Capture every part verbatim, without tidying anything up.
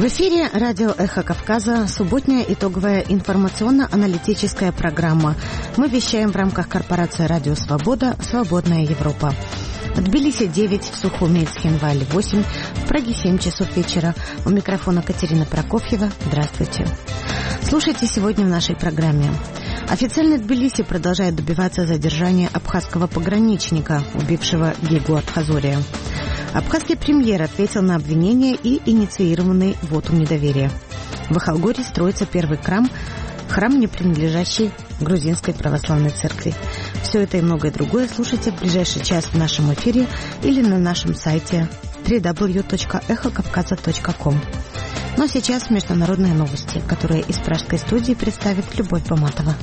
В эфире радио «Эхо Кавказа», субботняя итоговая информационно-аналитическая программа. Мы вещаем в рамках корпорации «Радио Свобода. Свободная Европа». В Тбилиси девять, в Сухуми и Цхинвале восемь, в Праге семь часов вечера. У микрофона Катерина Прокофьева. Здравствуйте. Слушайте сегодня в нашей программе. Официально Тбилиси продолжает добиваться задержания абхазского пограничника, убившего Гегу Абхазория. Абхазский премьер ответил на обвинения и инициированный вотум недоверия. В Ахалгоре строится первый храм, храм, не принадлежащий грузинской православной церкви. Все это и многое другое слушайте в ближайший час в нашем эфире или на нашем сайте дабл ю дабл ю дабл ю точка эхо кавказа точка ком. Но сейчас международные новости, которые из пражской студии представит Любовь Баматова.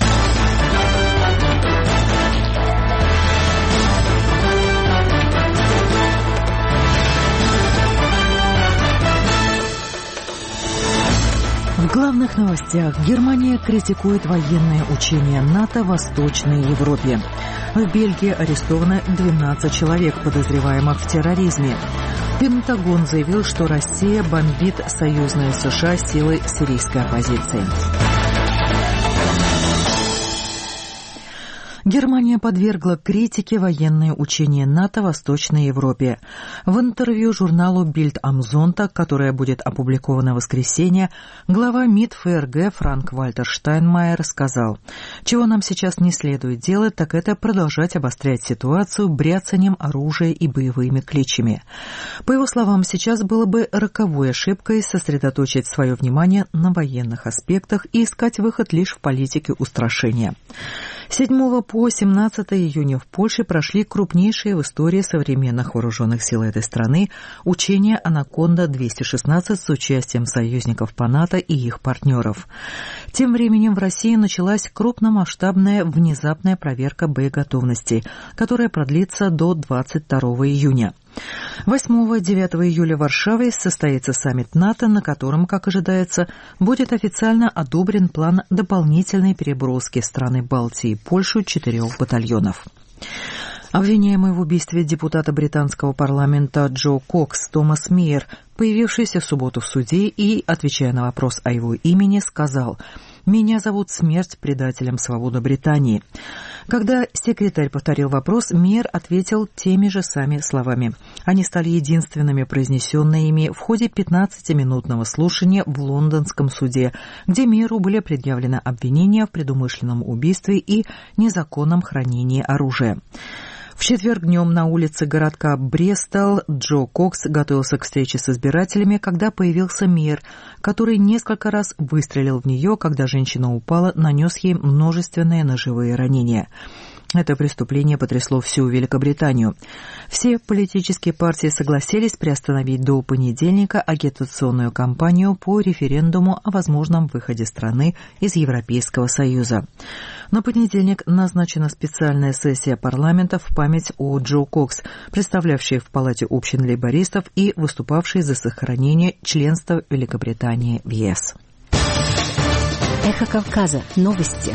В главных новостях. Германия критикует военные учения НАТО в Восточной Европе. В Бельгии арестовано двенадцать человек, подозреваемых в терроризме. Пентагон заявил, что Россия бомбит союзные США силы сирийской оппозиции. Германия подвергла критике военные учения НАТО в Восточной Европе. В интервью журналу Bild am Sonntag, которое будет опубликовано в воскресенье, глава МИД ФРГ Франк-Вальтер Штайнмайер сказал: «Чего нам сейчас не следует делать, так это продолжать обострять ситуацию бряцанием оружия и боевыми кличами». По его словам, сейчас было бы роковой ошибкой сосредоточить свое внимание на военных аспектах и искать выход лишь в политике устрашения. седьмого по семнадцатое июня в Польше прошли крупнейшие в истории современных вооруженных сил этой страны учения «Анаконда двести шестнадцать» с участием союзников по НАТО и их партнеров. Тем временем в России началась крупномасштабная внезапная проверка боеготовности, которая продлится до двадцать второго июня. восьмого-девятого июля в Варшаве состоится саммит НАТО, на котором, как ожидается, будет официально одобрен план дополнительной переброски страны Балтии и Польшу четырех батальонов. Обвиняемый в убийстве депутата британского парламента Джо Кокс Томас Мейер, появившийся в субботу в суде и, отвечая на вопрос о его имени, сказал: «Меня зовут Смерть предателем свободы Британии». Когда секретарь повторил вопрос, Мейер ответил теми же самыми словами. Они стали единственными произнесенными в ходе пятнадцатиминутного слушания в лондонском суде, где Мейеру были предъявлены обвинения в предумышленном убийстве и незаконном хранении оружия. В четверг днем на улице городка Брестол Джо Кокс готовился к встрече с избирателями, когда появился Мейер, который несколько раз выстрелил в нее, когда женщина упала, нанес ей множественные ножевые ранения. Это преступление потрясло всю Великобританию. Все политические партии согласились приостановить до понедельника агитационную кампанию по референдуму о возможном выходе страны из Европейского Союза. На понедельник назначена специальная сессия парламента в память о Джо Кокс, представлявшей в Палате общин лейбористов и выступавшей за сохранение членства Великобритании в ЕС. Эхо Кавказа. Новости.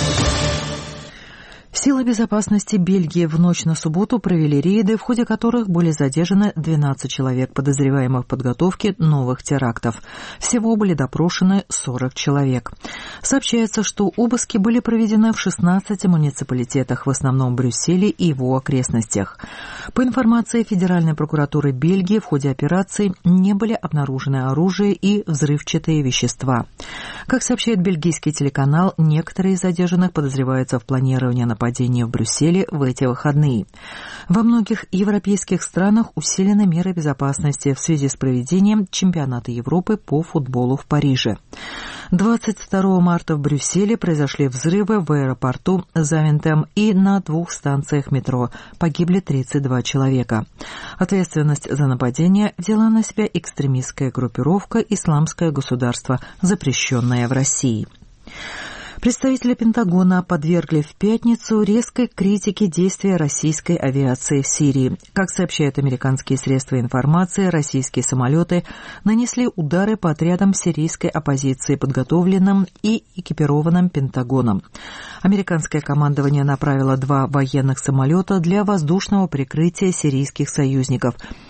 Силы безопасности Бельгии в ночь на субботу провели рейды, в ходе которых были задержаны двенадцать человек, подозреваемых в подготовке новых терактов. Всего были допрошены сорок человек. Сообщается, что обыски были проведены в шестнадцати муниципалитетах, в основном в Брюсселе и его окрестностях. По информации Федеральной прокуратуры Бельгии, в ходе операции не были обнаружены оружие и взрывчатые вещества. Как сообщает бельгийский телеканал, некоторые из задержанных подозреваются в планировании нападения в Брюсселе в эти выходные. Во многих европейских странах усилены меры безопасности в связи с проведением чемпионата Европы по футболу в Париже. двадцать второго марта в Брюсселе произошли взрывы в аэропорту Завентем и на двух станциях метро. Погибли тридцать два человека. Ответственность за нападение взяла на себя экстремистская группировка «Исламское государство», запрещенное в России. Представители Пентагона подвергли в пятницу резкой критике действия российской авиации в Сирии. Как сообщают американские средства информации, российские самолеты нанесли удары по отрядам сирийской оппозиции, подготовленным и экипированным Пентагоном. Американское командование направило два военных самолета для воздушного прикрытия сирийских союзников.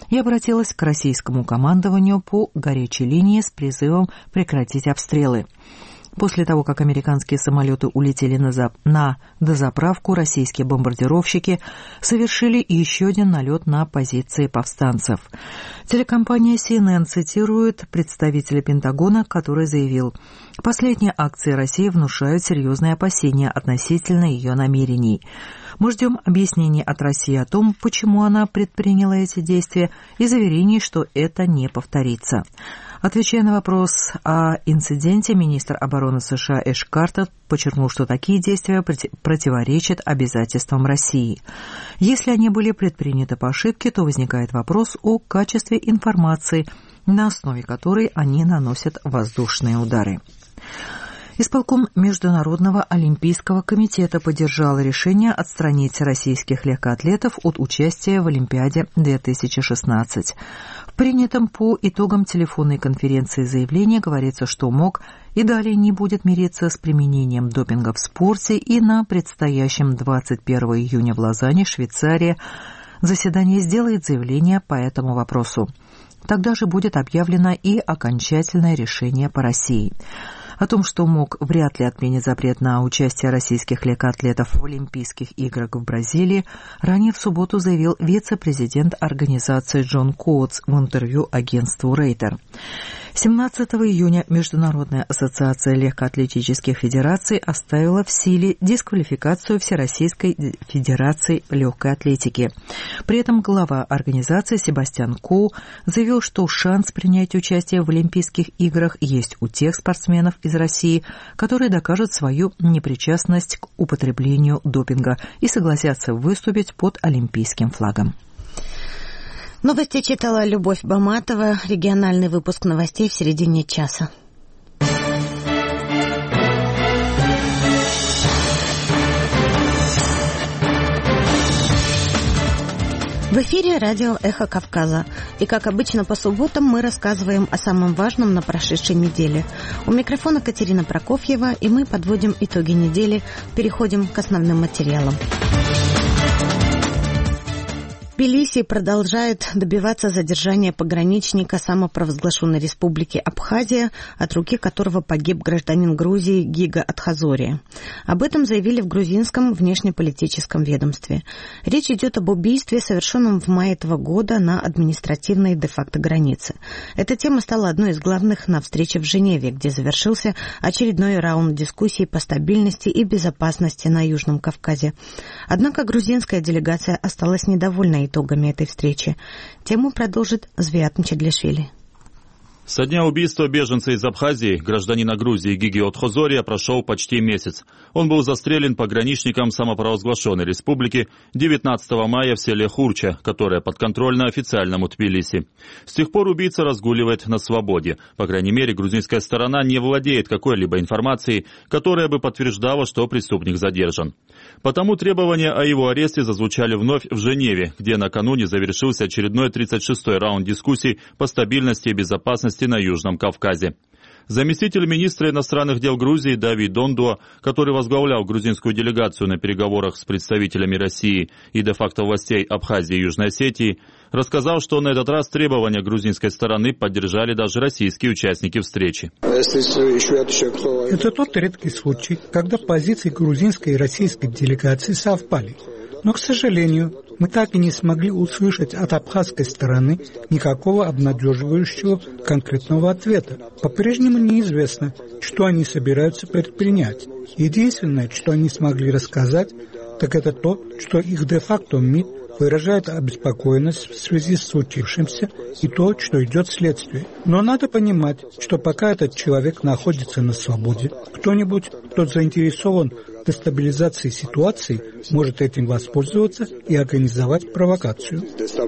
и обратилась к российскому командованию по горячей линии с призывом прекратить обстрелы. После того, как американские самолеты улетели на, зап... на дозаправку, российские бомбардировщики совершили еще один налет на позиции повстанцев. Телекомпания си эн эн цитирует представителя Пентагона, который заявил: «Последние акции России внушают серьезные опасения относительно ее намерений. Мы ждем объяснений от России о том, почему она предприняла эти действия, и заверений, что это не повторится». Отвечая на вопрос о инциденте, министр обороны США Эш Картер подчеркнул, что такие действия противоречат обязательствам России. Если они были предприняты по ошибке, то возникает вопрос о качестве информации, на основе которой они наносят воздушные удары. Исполком Международного олимпийского комитета поддержал решение отстранить российских легкоатлетов от участия в Олимпиаде две тысячи шестнадцать. В принятом по итогам телефонной конференции заявлении говорится, что МОК и далее не будет мириться с применением допинга в спорте, и на предстоящем двадцать первого июня в Лозанне, Швейцария, заседание сделает заявление по этому вопросу. Тогда же будет объявлено и окончательное решение по России. О том, что МОК вряд ли отменит запрет на участие российских легкоатлетов в Олимпийских играх в Бразилии, ранее в субботу заявил вице-президент организации Джон Коутс в интервью агентству Рейтер. семнадцатого июня Международная ассоциация легкоатлетических федераций оставила в силе дисквалификацию Всероссийской федерации легкой атлетики. При этом глава организации Себастьян Коу заявил, что шанс принять участие в Олимпийских играх есть у тех спортсменов из России, которые докажут свою непричастность к употреблению допинга и согласятся выступить под олимпийским флагом. Новости читала Любовь Баматова. Региональный выпуск новостей в середине часа. В эфире радио «Эхо Кавказа». И, как обычно, по субботам мы рассказываем о самом важном на прошедшей неделе. У микрофона Катерина Прокофьева, и мы подводим итоги недели, переходим к основным материалам. Тбилиси продолжает добиваться задержания пограничника самопровозглашенной республики Абхазия, от руки которого погиб гражданин Грузии Гига Атхазория. Об этом заявили в грузинском внешнеполитическом ведомстве. Речь идет об убийстве, совершенном в мае этого года на административной де-факто границе. Эта тема стала одной из главных на встрече в Женеве, где завершился очередной раунд дискуссий по стабильности и безопасности на Южном Кавказе. Однако грузинская делегация осталась недовольна итогами этой встречи. Тему продолжит Звиат Мчедлишвили. Со дня убийства беженца из Абхазии, гражданина Грузии Гиги Атхазория, прошел почти месяц. Он был застрелен пограничником самопровозглашенной республики девятнадцатого мая в селе Хурча, которое подконтрольно официальному Тбилиси. С тех пор убийца разгуливает на свободе. По крайней мере, грузинская сторона не владеет какой-либо информацией, которая бы подтверждала, что преступник задержан. Потому требования о его аресте зазвучали вновь в Женеве, где накануне завершился очередной тридцать шестой раунд дискуссий по стабильности и безопасности на Южном Кавказе. Заместитель министра иностранных дел Грузии Давид Дондуа, который возглавлял грузинскую делегацию на переговорах с представителями России и де-факто властей Абхазии и Южной Осетии, рассказал, что на этот раз требования грузинской стороны поддержали даже российские участники встречи. Это тот редкий случай, когда позиции грузинской и российской делегации совпали. Но, к сожалению, мы так и не смогли услышать от абхазской стороны никакого обнадеживающего конкретного ответа. По-прежнему неизвестно, что они собираются предпринять. Единственное, что они смогли рассказать, так это то, что их де-факто МИД выражает обеспокоенность в связи с случившимся и то, что идет следствие. Но надо понимать, что пока этот человек находится на свободе, кто-нибудь, кто заинтересован в дестабилизации ситуации, может этим воспользоваться и организовать провокацию.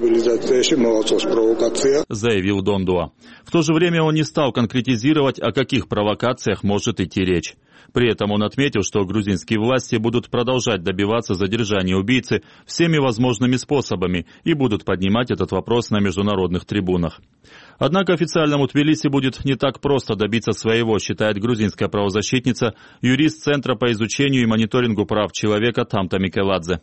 Заявил Дондуа. В то же время он не стал конкретизировать, о каких провокациях может идти речь. При этом он отметил, что грузинские власти будут продолжать добиваться задержания убийцы всеми возможными способами и будут поднимать этот вопрос на международных трибунах. Однако официальному Тбилиси будет не так просто добиться своего, считает грузинская правозащитница, юрист Центра по изучению и мониторингу прав человека Тамта Микеладзе.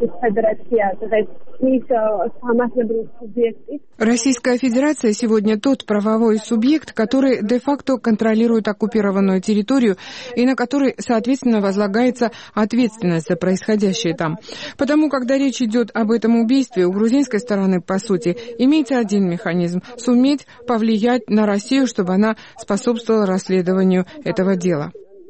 Российская Федерация сегодня тот правовой субъект, который де-факто контролирует оккупированную территорию и на который, соответственно, возлагается ответственность за происходящее там. Потому, когда речь идет об этом убийстве, у грузинской стороны, по сути, имеется один механизм – суметь повлиять на Россию, чтобы она способствовала расследованию этого дела.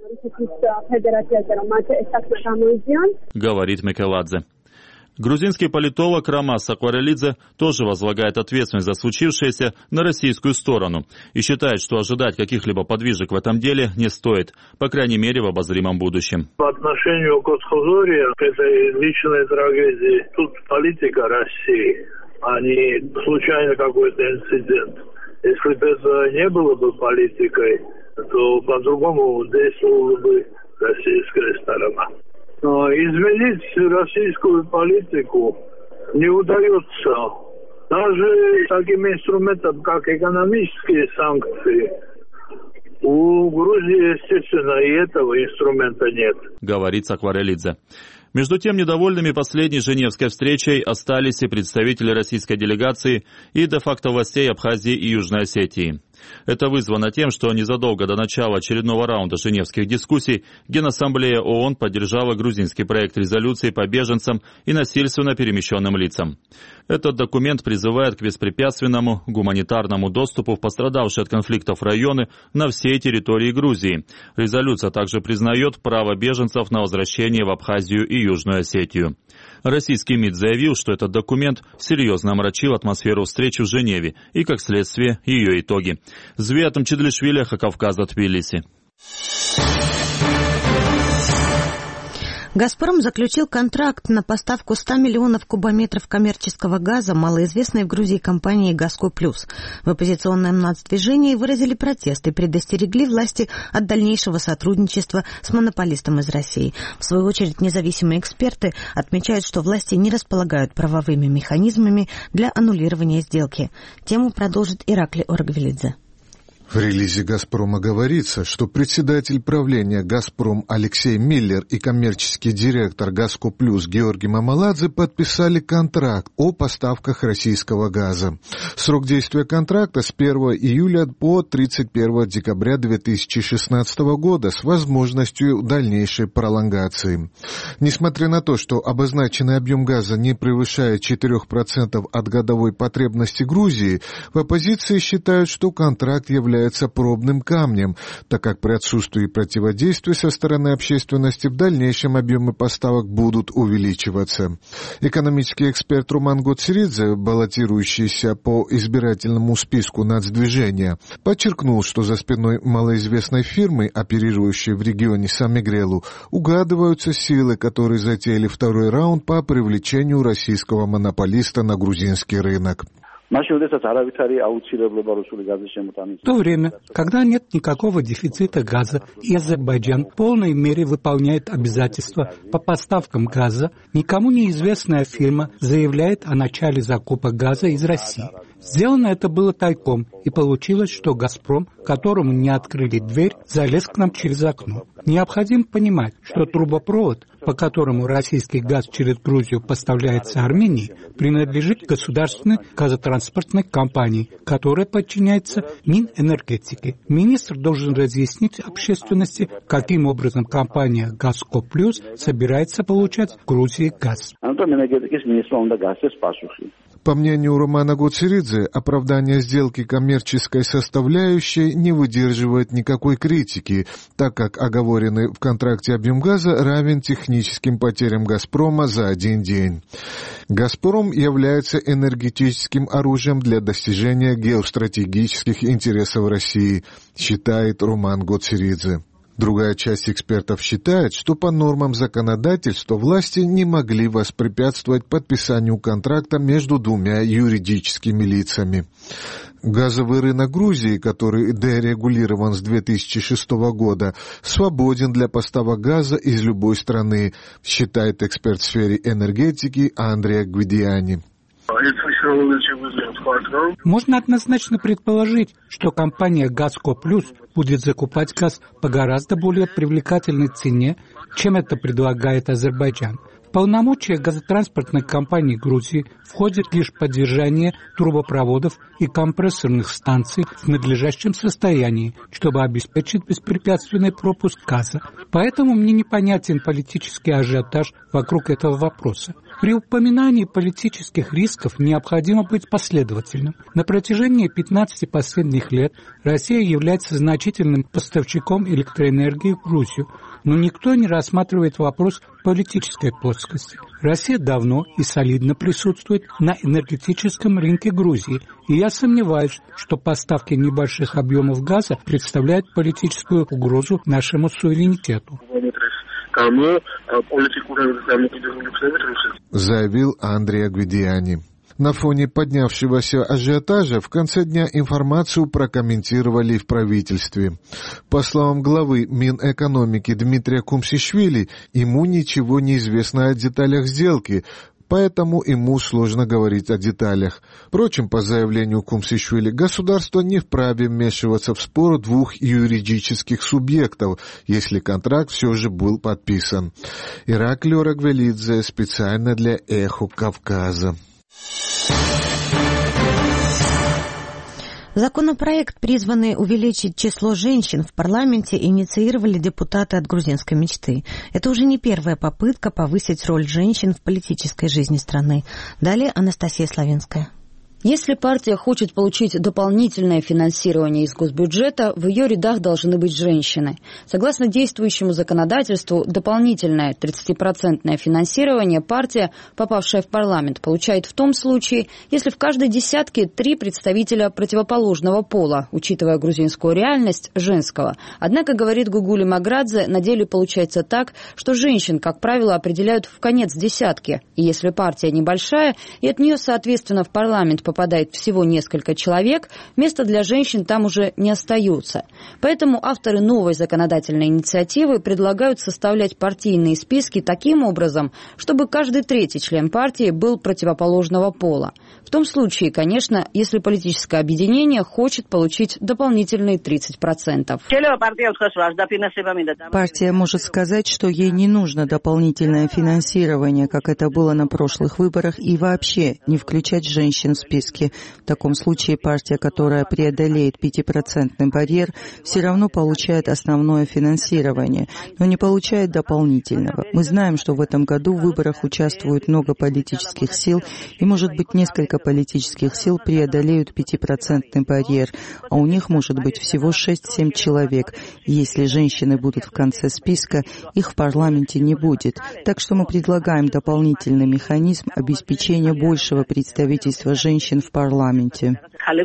Говорит Микеладзе. Грузинский политолог Ромас Акварелидзе тоже возлагает ответственность за случившееся на российскую сторону и считает, что ожидать каких-либо подвижек в этом деле не стоит, по крайней мере в обозримом будущем. По отношению к Отхозории, к этой личной трагедии, тут политика России, а не случайно какой-то инцидент. Если бы это не было бы политикой, то по-другому действовала бы российская сторона. Но изменить российскую политику не удается. Даже таким инструментом, как экономические санкции, у Грузии, естественно, и этого инструмента нет. Говорит Акварелидзе. Между тем, недовольными последней Женевской встречей остались и представители российской делегации и де-факто властей Абхазии и Южной Осетии. Это вызвано тем, что незадолго до начала очередного раунда женевских дискуссий Генассамблея ООН поддержала грузинский проект резолюции по беженцам и насильственно перемещенным лицам. Этот документ призывает к беспрепятственному гуманитарному доступу в пострадавшие от конфликтов районы на всей территории Грузии. Резолюция также признает право беженцев на возвращение в Абхазию и Южную Осетию. Российский МИД заявил, что этот документ серьезно омрачил атмосферу встречи в Женеве и, как следствие, ее итоги. Звиатом Чедлишвили, Хакавказа, Тбилиси. «Газпром» заключил контракт на поставку ста миллионов кубометров коммерческого газа малоизвестной в Грузии компании «Газко Плюс». В оппозиционном нацдвижении выразили протест и предостерегли власти от дальнейшего сотрудничества с монополистом из России. В свою очередь, независимые эксперты отмечают, что власти не располагают правовыми механизмами для аннулирования сделки. Тему продолжит Иракли Оргвелидзе. В релизе «Газпрома» говорится, что председатель правления «Газпром» Алексей Миллер и коммерческий директор «Газко Плюс» Георгий Мамаладзе подписали контракт о поставках российского газа. Срок действия контракта с первого июля по тридцать первого декабря две тысячи шестнадцатого года с возможностью дальнейшей пролонгации. Несмотря на то, что обозначенный объем газа не превышает четырех процентов от годовой потребности Грузии, в оппозиции считают, что контракт является является пробным камнем, так как при отсутствии противодействия со стороны общественности в дальнейшем объемы поставок будут увеличиваться. Экономический эксперт Роман Гоцеридзе, баллотирующийся по избирательному списку нацдвижения, подчеркнул, что за спиной малоизвестной фирмы, оперирующей в регионе Самигрелу, угадываются силы, которые затеяли второй раунд по привлечению российского монополиста на грузинский рынок. В то время, когда нет никакого дефицита газа и Азербайджан в полной мере выполняет обязательства по поставкам газа, никому неизвестная фирма заявляет о начале закупок газа из России. Сделано это было тайком, и получилось, что «Газпром», которому не открыли дверь, залез к нам через окно. Необходимо понимать, что трубопровод, по которому российский газ через Грузию поставляется Армении, принадлежит государственной газотранспортной компании, которая подчиняется Минэнергетике. Министр должен разъяснить общественности, каким образом компания «Газко Плюс» собирается получать в Грузии газ. По мнению Романа Гоцеридзе, оправдание сделки коммерческой составляющей не выдерживает никакой критики, так как оговоренный в контракте объем газа равен техническим потерям «Газпрома» за один день. «Газпром» является энергетическим оружием для достижения геостратегических интересов России, считает Роман Гоцеридзе. Другая часть экспертов считает, что по нормам законодательства власти не могли воспрепятствовать подписанию контракта между двумя юридическими лицами. Газовый рынок Грузии, который дерегулирован с две тысячи шестого года, свободен для поставок газа из любой страны, считает эксперт в сфере энергетики Андреа Гвидиани. Можно однозначно предположить, что компания «Газко Плюс» будет закупать газ по гораздо более привлекательной цене, чем это предлагает Азербайджан. В полномочия газотранспортных компаний Грузии входит лишь поддержание трубопроводов и компрессорных станций в надлежащем состоянии, чтобы обеспечить беспрепятственный пропуск газа. Поэтому мне непонятен политический ажиотаж вокруг этого вопроса. При упоминании политических рисков необходимо быть последовательным. На протяжении пятнадцати последних лет Россия является значительным поставщиком электроэнергии в Грузию, но никто не рассматривает вопрос политической плоскости. Россия давно и солидно присутствует на энергетическом рынке Грузии, и я сомневаюсь, что поставки небольших объемов газа представляют политическую угрозу нашему суверенитету. Заявил Андреа Гвидиани. На фоне поднявшегося ажиотажа в конце дня информацию прокомментировали в правительстве. По словам главы Минэкономики Дмитрия Кумсишвили, ему ничего не известно о деталях сделки, поэтому ему сложно говорить о деталях. Впрочем, по заявлению Кумсишвили, государство не вправе вмешиваться в спор двух юридических субъектов, если контракт все же был подписан. Ираклий Орагвелидзе специально для «Эхо Кавказа». Законопроект, призванный увеличить число женщин в парламенте, инициировали депутаты от грузинской мечты. Это уже не первая попытка повысить роль женщин в политической жизни страны. Далее Анастасия Славинская. Если партия хочет получить дополнительное финансирование из госбюджета, в ее рядах должны быть женщины. Согласно действующему законодательству, дополнительное тридцатипроцентное финансирование партия, попавшая в парламент, получает в том случае, если в каждой десятке три представителя противоположного пола, учитывая грузинскую реальность, женского. Однако, говорит Гугули Маградзе, на деле получается так, что женщин, как правило, определяют в конец десятки. И если партия небольшая, и от нее, соответственно, в парламент попадает попадает всего несколько человек, места для женщин там уже не остается. Поэтому авторы новой законодательной инициативы предлагают составлять партийные списки таким образом, чтобы каждый третий член партии был противоположного пола. В том случае, конечно, если политическое объединение хочет получить дополнительные тридцать процентов. Партия может сказать, что ей не нужно дополнительное финансирование, как это было на прошлых выборах, и вообще не включать женщин в списки. В таком случае партия, которая преодолеет пятипроцентный барьер, все равно получает основное финансирование, но не получает дополнительного. Мы знаем, что в этом году в выборах участвует много политических сил, и, может быть, несколько политических сил преодолеют пятипроцентный барьер, а у них может быть всего шесть-семь человек. Если женщины будут в конце списка, их в парламенте не будет. Так что мы предлагаем дополнительный механизм обеспечения большего представительства женщин в парламенте.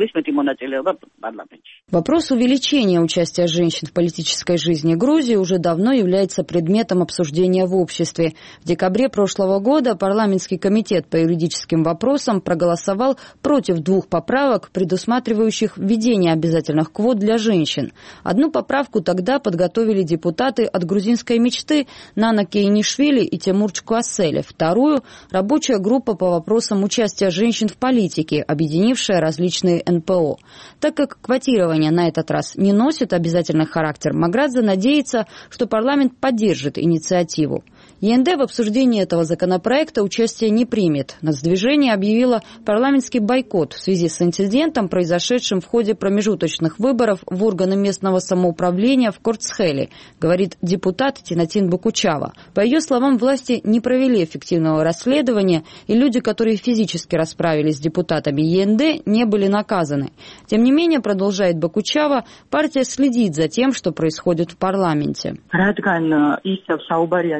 Вопрос увеличения участия женщин в политической жизни Грузии уже давно является предметом обсуждения в обществе. В декабре прошлого года парламентский комитет по юридическим вопросам проголосовал против двух поправок, предусматривающих введение обязательных квот для женщин. Одну поправку тогда подготовили депутаты от грузинской мечты Нана Кейнишвили и Тимур Чкуасели. Вторую – рабочая группа по вопросам участия женщин в политике, объединившая различные эн пэ о. Так как квотирование на этот раз не носит обязательный характер, Маградзе надеется, что парламент поддержит инициативу. е эн дэ в обсуждении этого законопроекта участие не примет. Нацдвижение объявило парламентский бойкот в связи с инцидентом, произошедшим в ходе промежуточных выборов в органы местного самоуправления в Корцхеле, говорит депутат Тинатин Бакучава. По ее словам, власти не провели эффективного расследования, и люди, которые физически расправились с депутатами е эн дэ, не были наказаны. Тем не менее, продолжает Бакучава, партия следит за тем, что происходит в парламенте. Исходя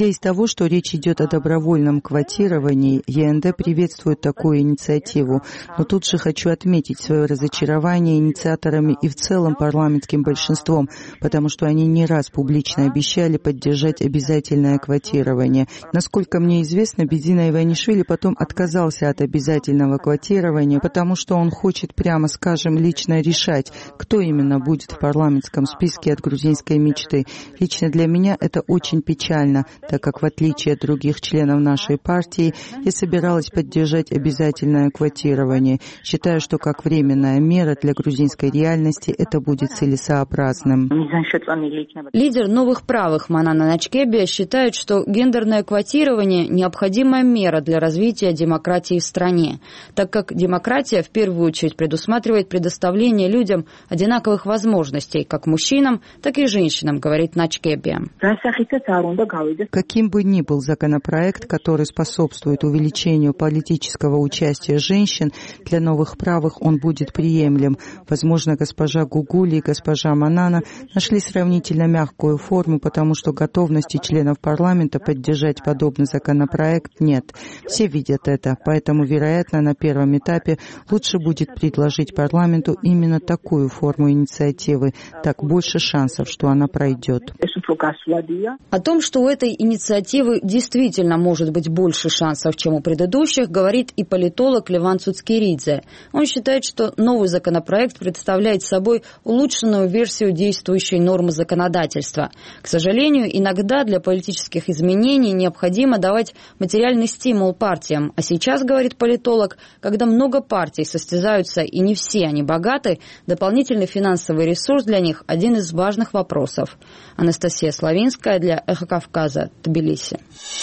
Исходя из того, что речь идет о добровольном квотировании, ЕНД приветствует такую инициативу. Но тут же хочу отметить свое разочарование инициаторами и в целом парламентским большинством, потому что они не раз публично обещали поддержать обязательное квотирование. Насколько мне известно, Бедзина Иванишвили потом отказался от обязательного квотирования, потому что он хочет, прямо скажем, лично решать, кто именно будет в парламентском списке от грузинской мечты. Лично для меня это очень печально, так как в отличие от других членов нашей партии, я собиралась поддержать обязательное квотирование. Считаю, что как временная мера для грузинской реальности это будет целесообразным. Лидер новых правых Манана Начкебия считает, что гендерное квотирование – необходимая мера для развития демократии в стране, так как демократия в первую очередь предусматривает предоставление людям одинаковых возможностей, как мужчинам, так и женщинам, говорит Начкебия. Каким бы ни был законопроект, который способствует увеличению политического участия женщин, для новых правых он будет приемлем. Возможно, госпожа Гугули и госпожа Манана нашли сравнительно мягкую форму, потому что готовности членов парламента поддержать подобный законопроект нет. Все видят это, поэтому, вероятно, на первом этапе лучше будет предложить парламенту именно такую форму инициативы. Так больше шансов, что она пройдет. О том, что у этой инициативы действительно может быть больше шансов, чем у предыдущих, говорит и политолог Леван Цуцкиридзе. Он считает, что новый законопроект представляет собой улучшенную версию действующей нормы законодательства. К сожалению, иногда для политических изменений необходимо давать материальный стимул партиям. А сейчас, говорит политолог, когда много партий состязаются и не все они богаты, дополнительный финансовый ресурс для них – один из важных вопросов. Анастасия Славинская для Эхо Кавказа, Тбилиси.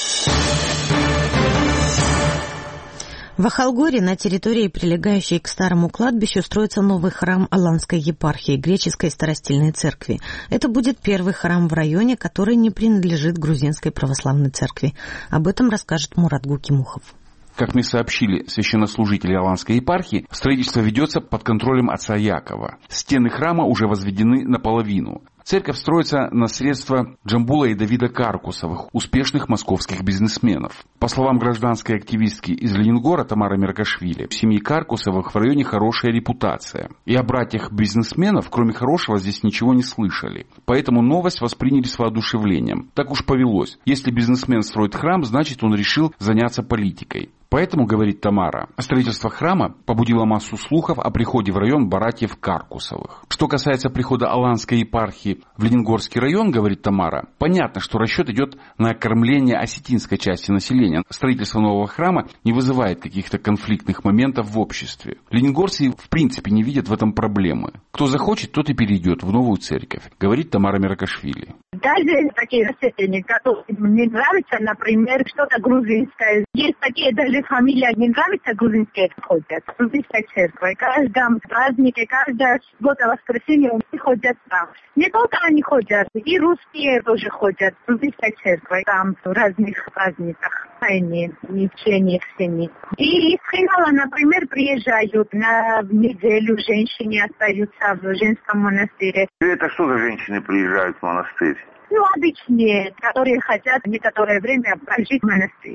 В Ахалгоре, на территории, прилегающей к старому кладбищу, строится новый храм Аланской епархии, греческой старостильной церкви. Это будет первый храм в районе, который не принадлежит грузинской православной церкви. Об этом расскажет Мурат Гукимухов. Как мне сообщили священнослужители Аланской епархии, строительство ведется под контролем отца Якова. Стены храма уже возведены наполовину. Церковь строится на средства Джамбула и Давида Каркусовых, успешных московских бизнесменов. По словам гражданской активистки из Ленингора Тамары Меркашвили, в семье Каркусовых в районе хорошая репутация. И о братьях бизнесменов, кроме хорошего, здесь ничего не слышали. Поэтому новость восприняли с воодушевлением. Так уж повелось. Если бизнесмен строит храм, значит он решил заняться политикой. Поэтому, говорит Тамара, строительство храма побудило массу слухов о приходе в район братьев Каркусовых. Что касается прихода Аланской епархии в Ленингорский район, говорит Тамара, понятно, что расчет идет на окормление осетинской части населения. Строительство нового храма не вызывает каких-то конфликтных моментов в обществе. Лениногорцы в принципе не видят в этом проблемы. Кто захочет, тот и перейдет в новую церковь, говорит Тамара Меркашвили. Даже такие растения, которые мне нравятся, например, что-то грузинское. Есть такие даже фамилии, не нравятся грузинские, ходят. Грузинская церковь. Каждом празднике, каждое суббота, воскресенье они ходят там. Не только они ходят, и русские тоже ходят. Грузинская церковь. Там в разных праздниках. Они, ничего всеми. И из Хинала, например, приезжают на неделю, женщины остаются в женском монастыре. Это что за женщины приезжают в монастырь? Ну, обычные, которые хотят некоторое время прожить в монастырь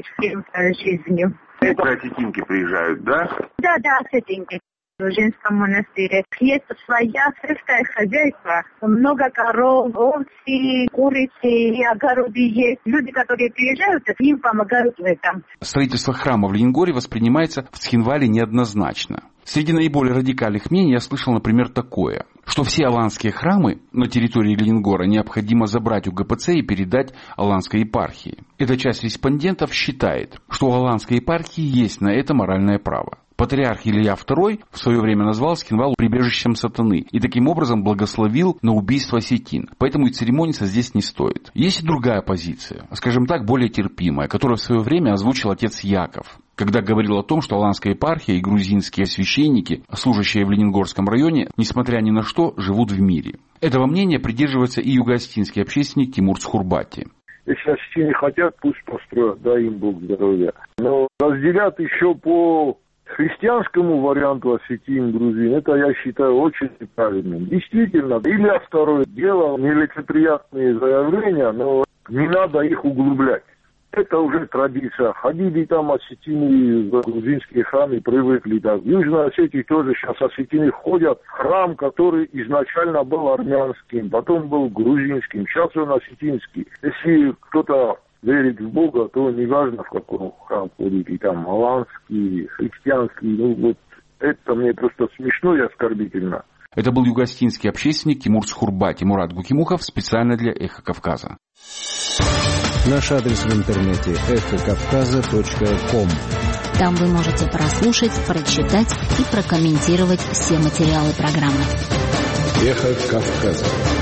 жизнью. Это осетинки приезжают, да? Да, да, осетинки. В женском монастыре. Есть своя сельское хозяйство. Много коров, овцы, курицы и огороды есть. Люди, которые приезжают, им помогают в этом. Строительство храма в Ленингоре воспринимается в Цхинвале неоднозначно. Среди наиболее радикальных мнений я слышал, например, такое, что все аланские храмы на территории Ленингора необходимо забрать у ГПЦ и передать Аланской епархии. Эта часть респондентов считает, что у Аланской епархии есть на это моральное право. Патриарх Илья второй в свое время назвал Цхинвал прибежищем сатаны и таким образом благословил на убийство осетин. Поэтому и церемониться здесь не стоит. Есть и другая позиция, скажем так, более терпимая, которую в свое время озвучил отец Яков, когда говорил о том, что Аланская епархия и грузинские священники, служащие в Ленингорском районе, несмотря ни на что, живут в мире. Этого мнения придерживается и юго-осетинский общественник Тимур Цхурбати. Если осетины хотят, пусть построят, дай им Бог здоровья. Но разделят еще по христианскому варианту осетин, грузин, это я считаю очень неправильным. Действительно, Илья второй делал нелицеприятные заявления, но не надо их углублять. Это уже традиция. Ходили там осетины в грузинские храмы, привыкли. Так. В Южной Осетии тоже сейчас осетины ходят в храм, который изначально был армянским, потом был грузинским, сейчас он осетинский. Если кто-то верит в Бога, то неважно, в каком храм ходит, и там аланский, христианский, ну вот это мне просто смешно и оскорбительно. Это был югостинский общественник Тимур Схурба, Тимурат Гукимухов, специально для «Эхо Кавказа». Наш адрес в интернете эхо кавказа точка ком. Там вы можете прослушать, прочитать и прокомментировать все материалы программы. «Эхо Кавказа».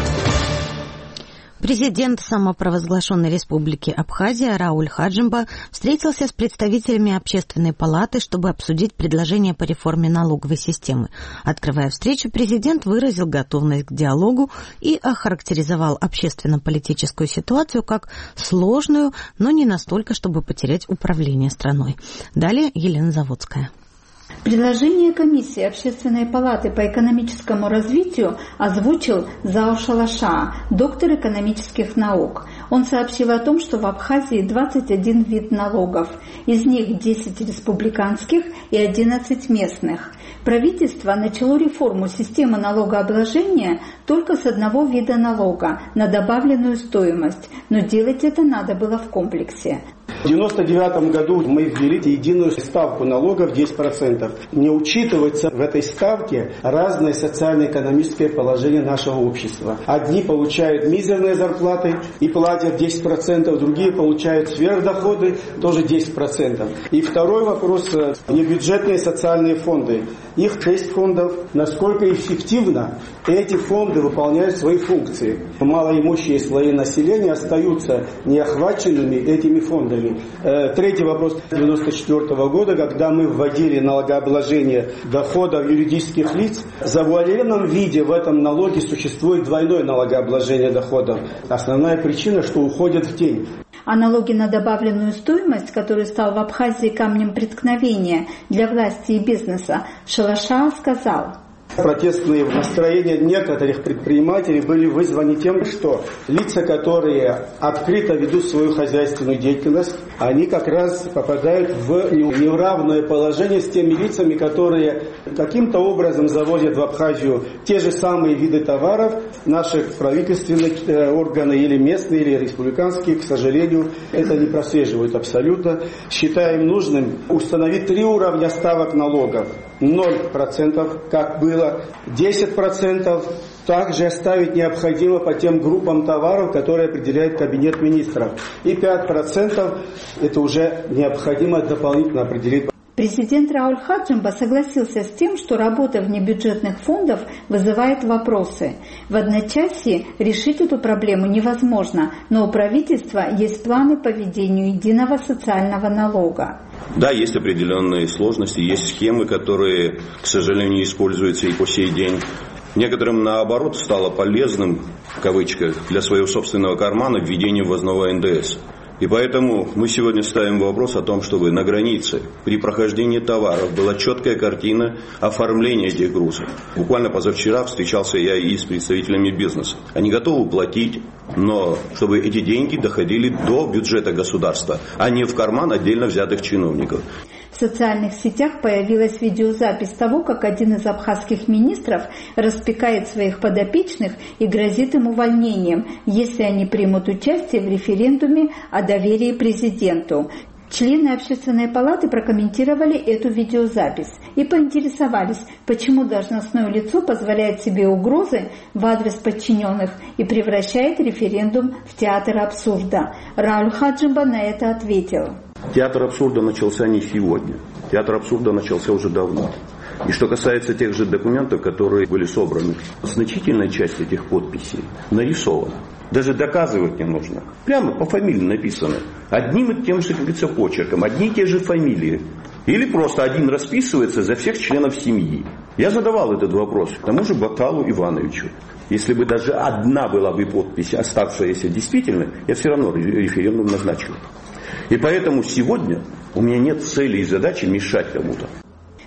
Президент самопровозглашенной республики Абхазия Рауль Хаджимба встретился с представителями Общественной палаты, чтобы обсудить предложение по реформе налоговой системы. Открывая встречу, президент выразил готовность к диалогу и охарактеризовал общественно-политическую ситуацию как сложную, но не настолько, чтобы потерять управление страной. Далее Елена Заводская. Предложение комиссии Общественной палаты по экономическому развитию озвучил Зао Шалаша, доктор экономических наук. Он сообщил о том, что в Абхазии двадцать один вид налогов, из них десять республиканских и одиннадцать местных. Правительство начало реформу системы налогообложения только с одного вида налога на добавленную стоимость, но делать это надо было в комплексе. В девяносто девятом году мы ввели единую ставку налогов десять процентов. Не учитывается в этой ставке разное социально-экономическое положение нашего общества. Одни получают мизерные зарплаты и платят десять процентов, другие получают сверхдоходы, тоже десять процентов. И второй вопрос – небюджетные социальные фонды. Их шесть фондов. Насколько эффективно эти фонды выполняют свои функции? Малоимущие слои населения остаются неохваченными этими фондами. Третий вопрос девяносто четвёртого года, когда мы вводили налогообложение доходов юридических лиц, в завуалированном виде в этом налоге существует двойное налогообложение доходов. Основная причина, что уходят в тень. О налоге на добавленную стоимость, который стал в Абхазии камнем преткновения для власти и бизнеса, Шалаша сказал: протестные настроения некоторых предпринимателей были вызваны тем, что лица, которые открыто ведут свою хозяйственную деятельность, они как раз попадают в неравное положение с теми лицами, которые каким-то образом завозят в Абхазию те же самые виды товаров. Наши правительственные органы или местные, или республиканские, к сожалению, это не прослеживают абсолютно. Считаем нужным установить три уровня ставок налогов. ноль процентов, как было, десять процентов также оставить необходимо по тем группам товаров, которые определяет Кабинет министров. И пять процентов это уже необходимо дополнительно определить. Президент Рауль Хаджимба согласился с тем, что работа внебюджетных фондов вызывает вопросы. В одночасье решить эту проблему невозможно, но у правительства есть планы по введению единого социального налога. Да, есть определенные сложности, есть схемы, которые, к сожалению, используются и по сей день. Некоторым, наоборот, стало полезным, в кавычках, для своего собственного кармана введение ввозного эн дэ эс. И поэтому мы сегодня ставим вопрос о том, чтобы на границе при прохождении товаров была четкая картина оформления этих грузов. Буквально позавчера встречался я и с представителями бизнеса. Они готовы платить, но чтобы эти деньги доходили до бюджета государства, а не в карман отдельно взятых чиновников. В социальных сетях появилась видеозапись того, как один из абхазских министров распекает своих подопечных и грозит им увольнением, если они примут участие в референдуме о доверии президенту. Члены Общественной палаты прокомментировали эту видеозапись и поинтересовались, почему должностное лицо позволяет себе угрозы в адрес подчиненных и превращает референдум в театр абсурда. Рауль Хаджимба на это ответил: Театр абсурда начался не сегодня. Театр абсурда начался уже давно. И что касается тех же документов, которые были собраны, значительная часть этих подписей нарисована. Даже доказывать не нужно. Прямо по фамилии написано. Одним и тем же, как говорится, почерком. Одни и те же фамилии. Или просто один расписывается за всех членов семьи. Я задавал этот вопрос тому же Баталу Ивановичу. Если бы даже одна была бы подпись, оставшаяся действительно, я все равно референдум назначил. И поэтому сегодня у меня нет цели и задачи мешать кому-то.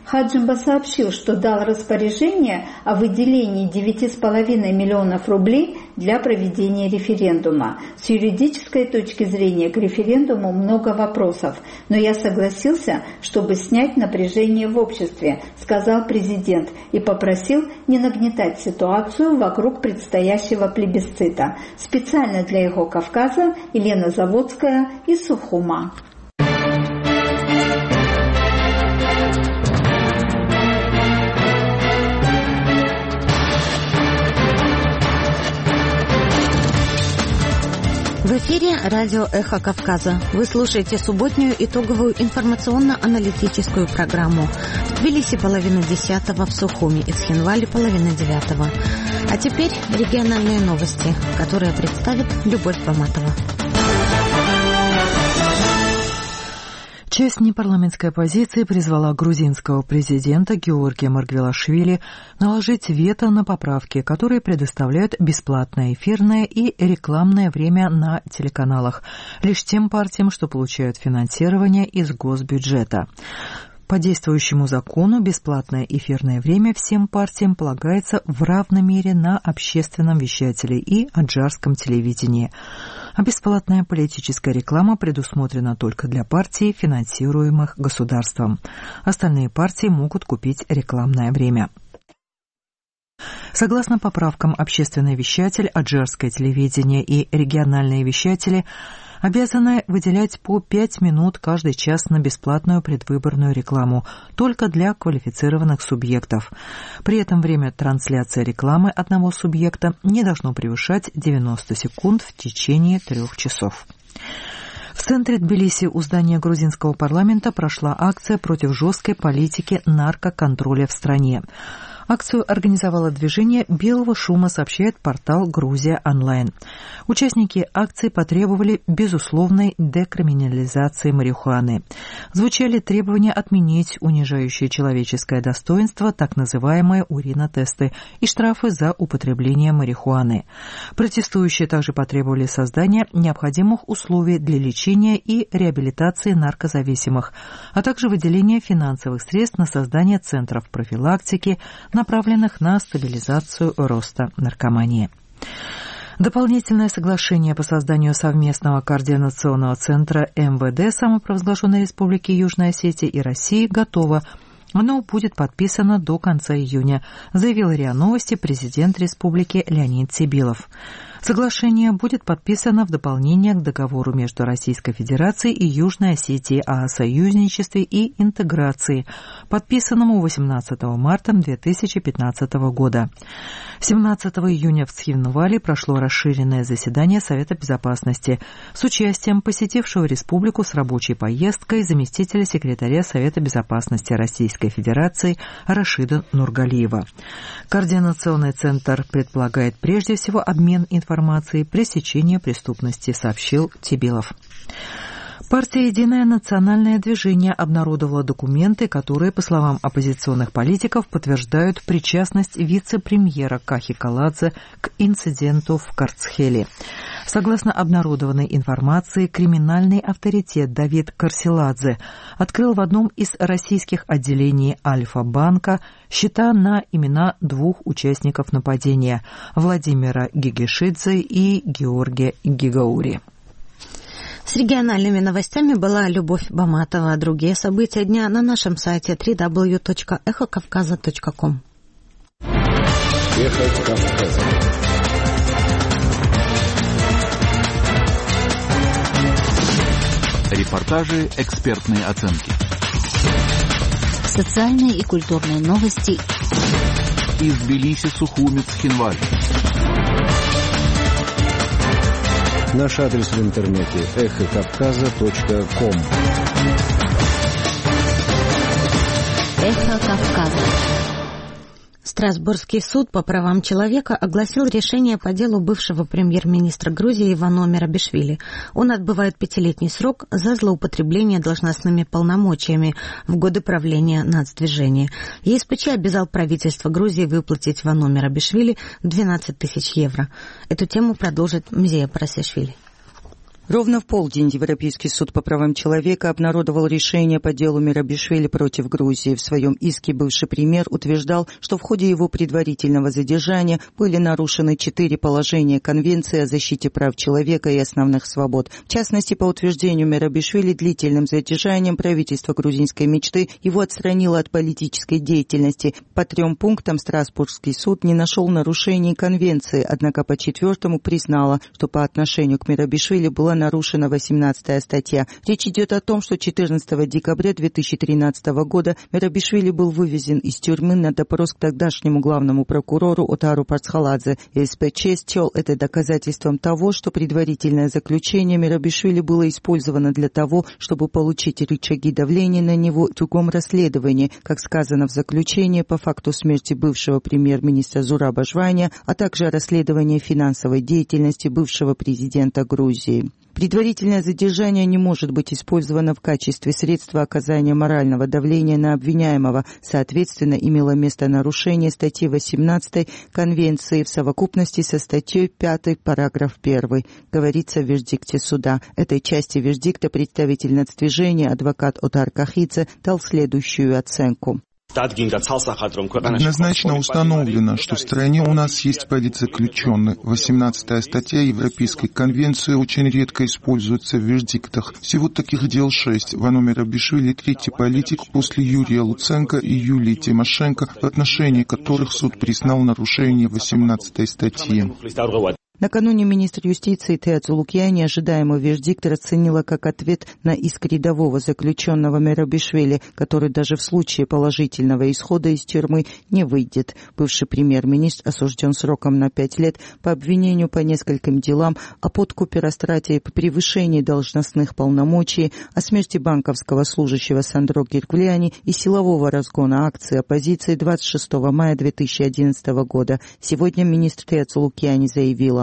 Хаджимба сообщил, что дал распоряжение о выделении девяти с половиной миллионов рублей для проведения референдума. С юридической точки зрения к референдуму много вопросов, но я согласился, чтобы снять напряжение в обществе, сказал президент, и попросил не нагнетать ситуацию вокруг предстоящего плебисцита. Специально для Эхо Кавказа Елена Заводская из Сухума. В эфире радио «Эхо Кавказа». Вы слушаете субботнюю итоговую информационно-аналитическую программу. В Тбилиси половина десятого, в Сухуми и Цхинвале половина девятого. А теперь региональные новости, которые представит Любовь Баматова. Часть непарламентской оппозиции призвала грузинского президента Георгия Маргвелашвили наложить вето на поправки, которые предоставляют бесплатное эфирное и рекламное время на телеканалах лишь тем партиям, что получают финансирование из госбюджета. По действующему закону бесплатное эфирное время всем партиям полагается в равной мере на общественном вещателе и аджарском телевидении. А бесплатная политическая реклама предусмотрена только для партий, финансируемых государством. Остальные партии могут купить рекламное время. Согласно поправкам, общественный вещатель, аджарское телевидение и региональные вещатели обязаны выделять по пять минут каждый час на бесплатную предвыборную рекламу только для квалифицированных субъектов. При этом время трансляции рекламы одного субъекта не должно превышать девяносто секунд в течение трех часов. В центре Тбилиси у здания грузинского парламента прошла акция против жесткой политики наркоконтроля в стране. Акцию организовало движение «Белого шума», сообщает портал «Грузия онлайн». Участники акции потребовали безусловной декриминализации марихуаны. Звучали требования отменить унижающее человеческое достоинство, так называемые уринотесты, и штрафы за употребление марихуаны. Протестующие также потребовали создания необходимых условий для лечения и реабилитации наркозависимых, а также выделения финансовых средств на создание центров профилактики, направленных на стабилизацию роста наркомании. Дополнительное соглашение по созданию совместного координационного центра эм вэ дэ самопровозглашенной Республики Южная Осетия и России готово. Оно будет подписано до конца июня, заявил РИА Новости президент республики Леонид Сибилов. Соглашение будет подписано в дополнение к договору между Российской Федерацией и Южной Осетией о союзничестве и интеграции, подписанному восемнадцатого марта две тысячи пятнадцатого года. семнадцатого июня в Цхинвале прошло расширенное заседание Совета Безопасности с участием посетившего республику с рабочей поездкой заместителя секретаря Совета Безопасности Российской Федерации Рашида Нургалиева. Координационный центр предполагает прежде всего обмен информацией, информации пресечения преступности, сообщил Тибилов. Партия «Единое национальное движение» обнародовала документы, которые, по словам оппозиционных политиков, подтверждают причастность вице-премьера Кахи Каладзе к инциденту в Карцхеле. Согласно обнародованной информации, криминальный авторитет Давид Карселадзе открыл в одном из российских отделений Альфа-банка счета на имена двух участников нападения – Владимира Гигишидзе и Георгия Гигаури. С региональными новостями была Любовь Баматова. Другие события дня на нашем сайте дабл ю дабл ю дабл ю точка эхо кавказа точка ком. Эхо Кавказа. Репортажи, экспертные оценки. Социальные и культурные новости. Из Тбилиси, Сухуми, Цхинваль. Наш адрес в интернете эхо кавказа точка ком. Эхо Кавказа. Страсбургский суд по правам человека огласил решение по делу бывшего премьер-министра Грузии Ивано Мерабишвили. Он отбывает пятилетний срок за злоупотребление должностными полномочиями в годы правления нацдвижения. ЕСПЧ обязал правительство Грузии выплатить Ивано Мерабишвили двенадцать тысяч евро. Эту тему продолжит Мзея Парасишвили. Ровно в полдень Европейский суд по правам человека обнародовал решение по делу Мерабишвили против Грузии. В своем иске бывший премьер утверждал, что в ходе его предварительного задержания были нарушены четыре положения Конвенции о защите прав человека и основных свобод. В частности, по утверждению Мерабишвили, длительным задержанием правительство грузинской мечты его отстранило от политической деятельности. По трем пунктам Страсбургский суд не нашел нарушений Конвенции, однако по четвертому признало, что по отношению к Мерабишвили была нарушена восемнадцатая статья. Речь идет о том, что четырнадцатого декабря две тысячи тринадцатого года Мерабишвили был вывезен из тюрьмы на допрос к тогдашнему главному прокурору Отару Парцхаладзе. СПЧ счел это доказательством того, что предварительное заключение Мерабишвили было использовано для того, чтобы получить рычаги давления на него в другом расследовании, как сказано в заключении по факту смерти бывшего премьер-министра Зураба Жваня, а также расследование финансовой деятельности бывшего президента Грузии. Предварительное задержание не может быть использовано в качестве средства оказания морального давления на обвиняемого. Соответственно, имело место нарушение статьи восемнадцатой Конвенции в совокупности со статьей пятой, параграф первый, говорится в вердикте суда. Этой части вердикта представитель нацдвижения адвокат Отар Кахидзе дал следующую оценку. Однозначно установлено, что в стране у нас есть политзаключенные. восемнадцатая статья Европейской конвенции очень редко используется в вердиктах. Всего таких дел шесть. Вано Мерабишвили — третий политик после Юрия Луценко и Юлии Тимошенко, в отношении которых суд признал нарушение восемнадцатой статьи. Накануне министр юстиции Теодзу Лукьяни ожидаемый вердикт расценила как ответ на иск рядового заключенного Мерабишвили, который даже в случае положительного исхода из тюрьмы не выйдет. Бывший премьер-министр осужден сроком на пять лет по обвинению по нескольким делам о подкупе, растрате и превышении должностных полномочий, о смерти банковского служащего Сандро Гиргуляни и силового разгона акций оппозиции двадцать шестого мая две тысячи одиннадцатого года. Сегодня министр Теодзу Лукьяни заявила: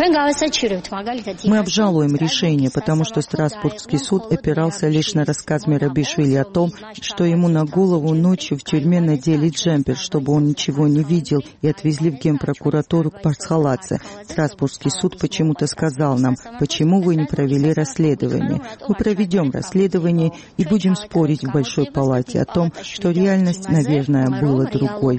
«Мы обжалуем решение, потому что Страсбургский суд опирался лишь на рассказ Мерабишвили о том, что ему на голову ночью в тюрьме надели джемпер, чтобы он ничего не видел, и отвезли в генпрокуратуру к Парцхаладзе. Страсбургский суд почему-то сказал нам: почему вы не провели расследование? Мы проведем расследование и будем спорить в Большой палате о том, что реальность, наверное, была другой».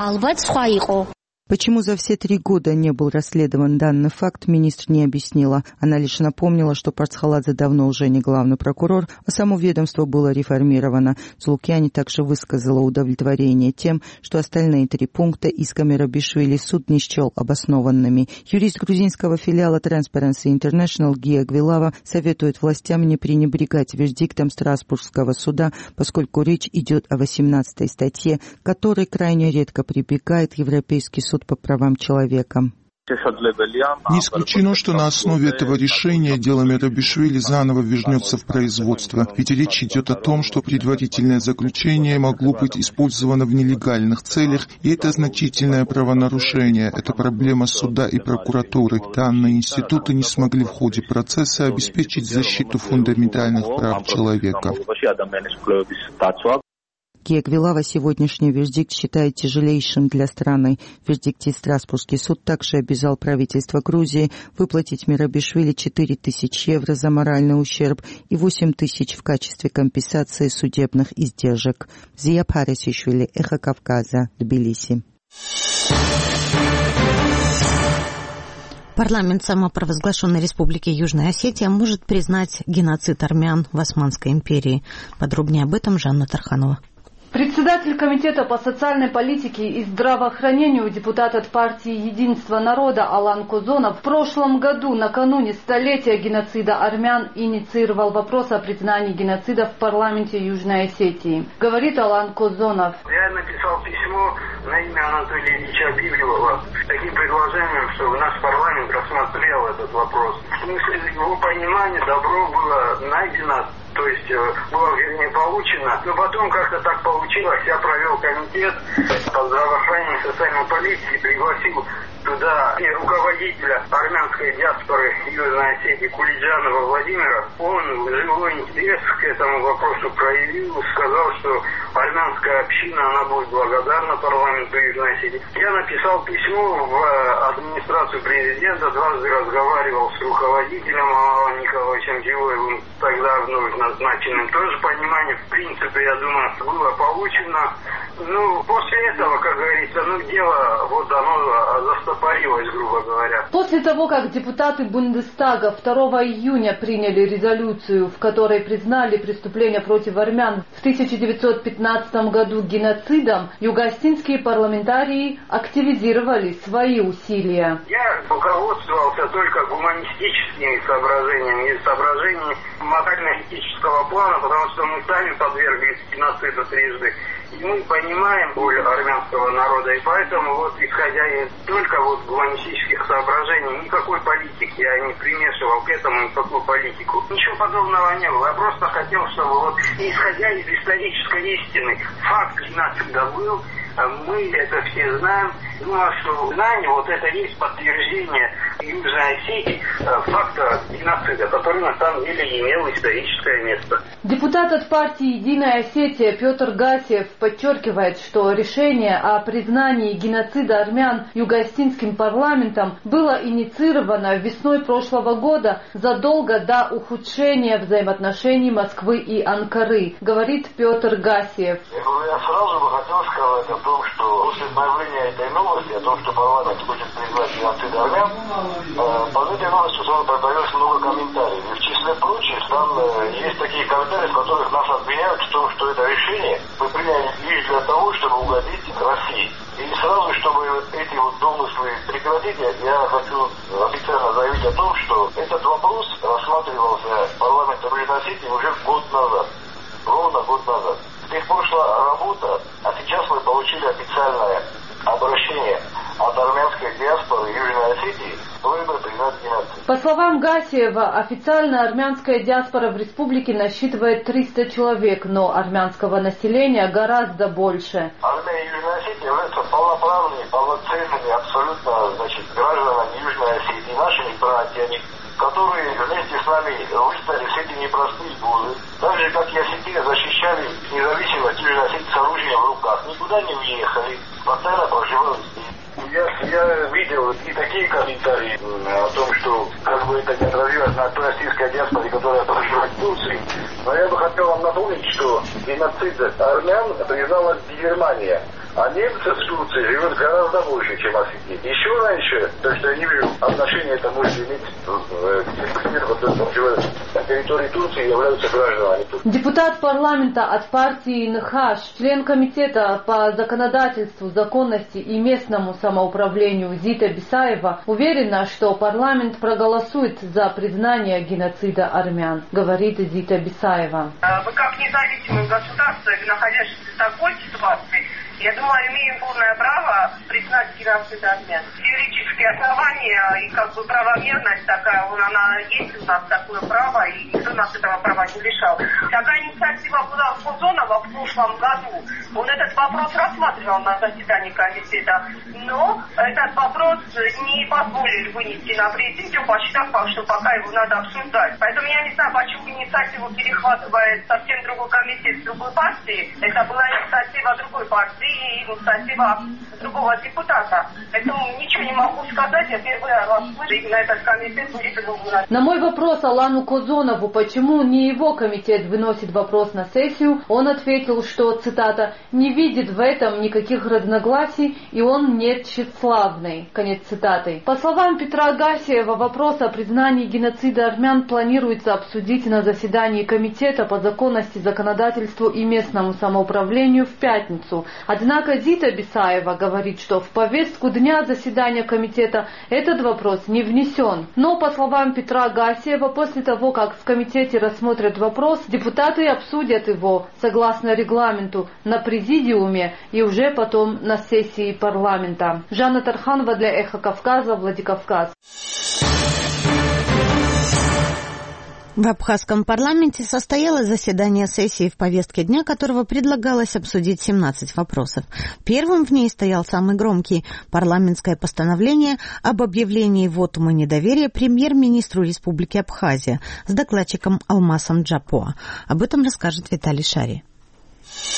Почему за все три года не был расследован данный факт, министр не объяснила. Она лишь напомнила, что Парцхаладзе давно уже не главный прокурор, а само ведомство было реформировано. Цулукьяни также высказала удовлетворение тем, что остальные три пункта иска Мерабишвили суд не счел обоснованными. Юрист грузинского филиала Transparency International Гия Гвилава советует властям не пренебрегать вердиктом Страсбургского суда, поскольку речь идет о восемнадцатой статье, к которой крайне редко прибегает Европейский суд по правам человека. Не исключено, что на основе этого решения дело Мерабишвили заново вернется в производство, ведь речь идет о том, что предварительное заключение могло быть использовано в нелегальных целях, и это значительное правонарушение. Это проблема суда и прокуратуры. Данные институты не смогли в ходе процесса обеспечить защиту фундаментальных прав человека. Гия Гвилава сегодняшний вердикт считает тяжелейшим для страны. В вердикте Страсбургский суд также обязал правительство Грузии выплатить Мерабишвили четыре тысячи евро за моральный ущерб и восемь тысяч в качестве компенсации судебных издержек. Зия Парисишвили, Эхо Кавказа, Тбилиси. Парламент самопровозглашенной Республики Южная Осетия может признать геноцид армян в Османской империи. Подробнее об этом Жанна Тарханова. Председатель комитета по социальной политике и здравоохранению, депутат от партии «Единство народа» Алан Козонов в прошлом году, накануне столетия геноцида армян, инициировал вопрос о признании геноцида в парламенте Южной Осетии. Говорит Алан Козонов. Я написал письмо на имя Анатолия Ильича Бивлева с таким предложением, чтобы наш парламент рассмотрел этот вопрос. В смысле его понимания добро было найдено, то есть было, вернее, получено, но потом как-то так получилось, я провел комитет по здравоохранению и социальной политики, пригласил туда и руководителя армянской диаспоры Южной Осетии Кулиджанова Владимира. Он живой интерес к этому вопросу проявил, сказал, что армянская община, она будет благодарна парламенту парламенту Южной Осетии. Я написал письмо в администрацию президента, дважды разговаривал с руководителем Амалом Николаевичем Гилоевым, тогда вновь назначенным. Тоже понимание, в принципе, я думаю, было получено. Ну, после этого, как говорится, ну, дело, вот оно застопорилось, грубо говоря. После того, как депутаты Бундестага второго июня приняли резолюцию, в которой признали преступления против армян в тысяча девятьсот пятнадцатом году геноцидом, юго-осетинские парламентарии активизировали свои усилия. Я руководствовался только гуманистическими соображениями и соображениями морально-этического плана, потому что мы сами подверглись геноциду трижды. И мы понимаем боль армянского народа, и поэтому вот исходя из только вот гуманистических соображений, никакой политики я не примешивал к этому никакую политику. Ничего подобного не было. Я просто хотел, чтобы вот исходя из исторической истины, факт геноцида был, мы это все знаем. Думаю, что знание вот это есть подтверждение Южной Осетии факта геноцида, который на самом деле имел историческое место. Депутат от партии «Единая Осетия» Петр Гасиев подчеркивает, что решение о признании геноцида армян юго-осетинским парламентом было инициировано весной прошлого года задолго до ухудшения взаимоотношений Москвы и Анкары, говорит Петр Гасиев. Я сразу бы хотел сказать о том, что после появления этой новости, о том, что парламент хочет признать геноцид армян, э, под этой новостью появилось много комментариев. И в числе прочих, там э, есть такие комментарии, в которых нас обвиняют в том, что это решение мы приняли лишь для того, чтобы угодить России. И сразу, чтобы эти вот домыслы прекратить, я хочу официально заявить о том, что этот вопрос рассматривался парламентом Южной Осетии уже год назад. Ровно год назад. С тех пор шла работа, а сейчас мы получили официальное обращение от армянской диаспоры Южной Осетии с просьбой признать геноцид. По словам Гасиева, официально армянская диаспора в республике насчитывает триста человек, но армянского населения гораздо больше. Армия Южной Осетии являются полноправными, полноценными, абсолютно, значит, гражданами Южной Осетии, нашими братьями, которые вместе с нами выстояли все эти непростые годы. Так же, как и осетины защищали независимость Южной Осетии с оружием в руках, никуда не уехали, постоянно проживали здесь. Я, я видел и такие комментарии о том, что как бы это не отразилось на той российской диаспоре, которая проживает в Турции. Но я бы хотел вам напомнить, что геноцид армян признала Германия. А немцы в Турции живут гораздо больше, чем осетины. Еще раньше, то есть я не вижу, отношение это может иметь к тех, которые живут на территории Турции, являются гражданами Турции. Депутат парламента от партии НХАШ, член комитета по законодательству, законности и местному самоуправлению Зита Бисаева уверена, что парламент проголосует за признание геноцида армян, говорит Зита Бисаева. Вы как независимое государство, находящееся в такой ситуации, я думаю, имеем полное право признать геноцид армян. Юридические основания и как бы правомерность такая, она есть у нас такое право, и никто нас этого права не лишал. Такая инициатива была у Козонова в прошлом году. Он этот вопрос рассматривал на заседании комитета, но этот вопрос не позволили вынести на президиум, посчитав, что пока его надо обсуждать. Поэтому я не знаю, почему инициативу перехватывает совсем другой комитет другой партии. Это была инициатива другой партии и инициатива другого депутата. Поэтому ничего не могу сказать. Я первый раз слышу, именно этот комитет будет его выносить. На мой вопрос Алану Козонову, почему не его комитет выносит вопрос на сессию, он ответил, что, цитата, «не видит в этом никаких разногласий, и он не тщеславный». Конец цитаты. По словам Петра Гасиева, вопрос о признании геноцида армян планируется обсудить на заседании комитета по законности, законодательству и местному самоуправлению в пятницу. Однако Зита Бисаева говорит, что в повестку дня заседания комитета этот вопрос не внесен. Но, по словам Петра Гасиева, после того, как в комитете рассмотрят вопрос, депутаты обсудят его, согласно регламенту, на президиуме и уже потом на сессии парламента. Жанна Тарханова для Эхо Кавказа, Владикавказ. В абхазском парламенте состоялось заседание сессии, в повестке дня которого предлагалось обсудить семнадцать вопросов. Первым в ней стоял самый громкий – парламентское постановление об объявлении вотума недоверия премьер-министру Республики Абхазия с докладчиком Алмасом Джапоа. Об этом расскажет Виталий Шари.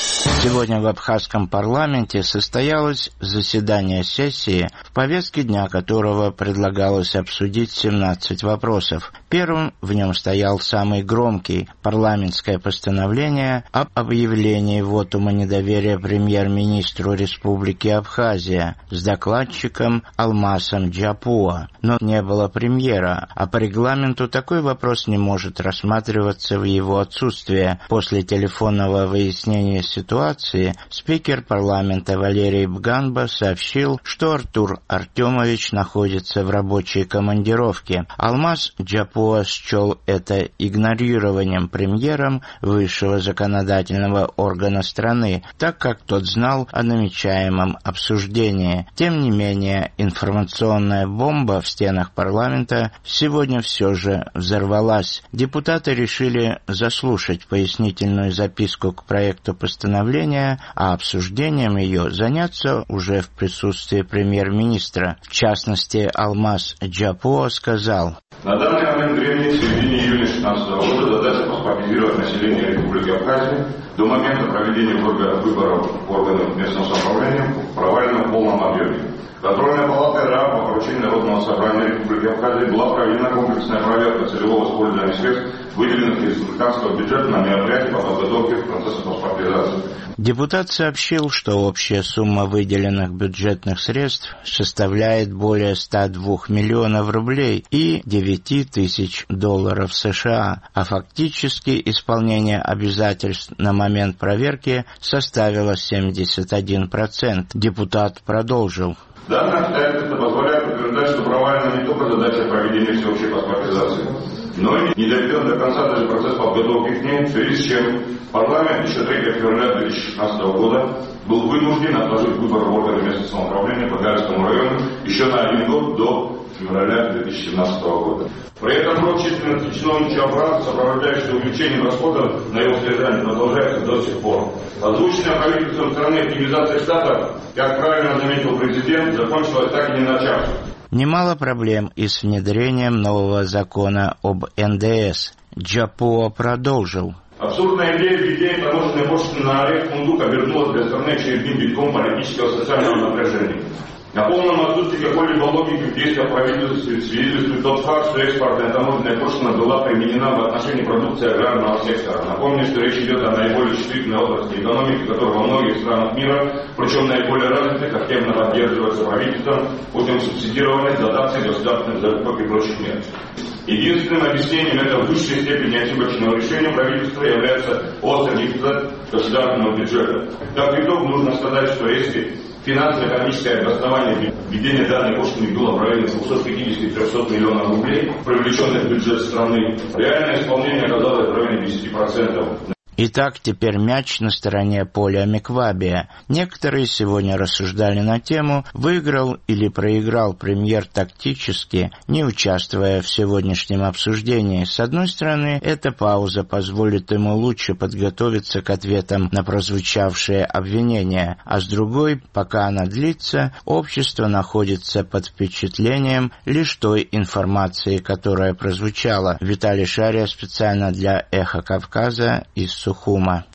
Сегодня в абхазском парламенте состоялось заседание сессии, в повестке дня которого предлагалось обсудить семнадцать вопросов. Первым в нем стоял самый громкий – парламентское постановление об объявлении вотума недоверия премьер-министру Республики Абхазия с докладчиком Алмасом Джапуа. Но не было премьера, а по регламенту такой вопрос не может рассматриваться в его отсутствие. После телефонного выяснения ситуации спикер парламента Валерий Бганба сообщил, что Артур Артемович находится в рабочей командировке. Алмаз Джапуа счел это игнорированием премьером высшего законодательного органа страны, так как тот знал о намечаемом обсуждении. Тем не менее, информационная бомба в стенах парламента сегодня все же взорвалась. Депутаты решили заслушать пояснительную записку к проекту постановления, а обсуждением ее заняться уже в присутствии премьер-министра. В частности, Алмаз Джапуа сказал: На данный момент времени, в середине июня две тысячи шестнадцатого года, задача паспортизировать население Республики Абхазия до момента проведения выборов органов местного самоуправления провалена в полном объеме. Контрольная палата РА по поручению Народного собрания Республики Абхазия была проведена комплексная проверка целевого использования средств, выделенных из республиканского бюджета на мероприятия по подготовке к процессу паспортизации. Депутат сообщил, что общая сумма выделенных бюджетных средств составляет более ста двух миллионов рублей и девяти тысяч долларов США, а фактически исполнение обязательств на момент проверки составило семьдесят один процент. Депутат продолжил: Данное обстоятельство позволяет утверждать, что провалена не только задача проведения всеобщей паспортизации, но и не доведен до конца даже процесс подготовки к ней, в связи с чем парламент еще третьего февраля две тысячи шестнадцатого года был вынужден отложить выборы в органы местного самоуправления по Гагарскому району еще на один год до февраля две тысячи семнадцатого года. При этом рост численности чиновничьего аппарата, сопровождающий увеличением расходов на его содержание, продолжается до сих пор. Озвученная правительством страны оптимизация штата, как правильно заметил президент, закончилась так и не начавшись. Немало проблем и с внедрением нового закона об эн дэ эс. Джапуа продолжил: Абсурдная идея введения таможенной пошлины на орех фундук обернулась для страны очередным витком политического и социального напряжения. На полном отсутствии какой-либо логики в действиях правительства свидетельствует тот факт, что экспортная таможенная пошлина была применена в отношении продукции аграрного сектора. Напомню, что речь идет о наиболее чувствительной отрасли экономики, которая во многих странах мира, причем наиболее развитых, активно поддерживается правительством путем субсидирования, дотаций, государственных закупок и прочих мер. Единственным объяснением этого в высшей степени ошибочного решения правительства является острый дефицит государственного бюджета. Как итог, нужно сказать, что если финансово-экономическое обоснование введения данной пошлины было в районе двухсот пятидесяти — трехсот миллионов рублей, привлеченных в бюджет страны, реальное исполнение оказалось в районе десяти процентов. Итак, теперь мяч на стороне Поля Миквабия. Некоторые сегодня рассуждали на тему, выиграл или проиграл премьер тактически, не участвуя в сегодняшнем обсуждении. С одной стороны, эта пауза позволит ему лучше подготовиться к ответам на прозвучавшие обвинения, а с другой, пока она длится, общество находится под впечатлением лишь той информации, которая прозвучала. Виталий Шария специально для «Эхо Кавказа» из Сухума.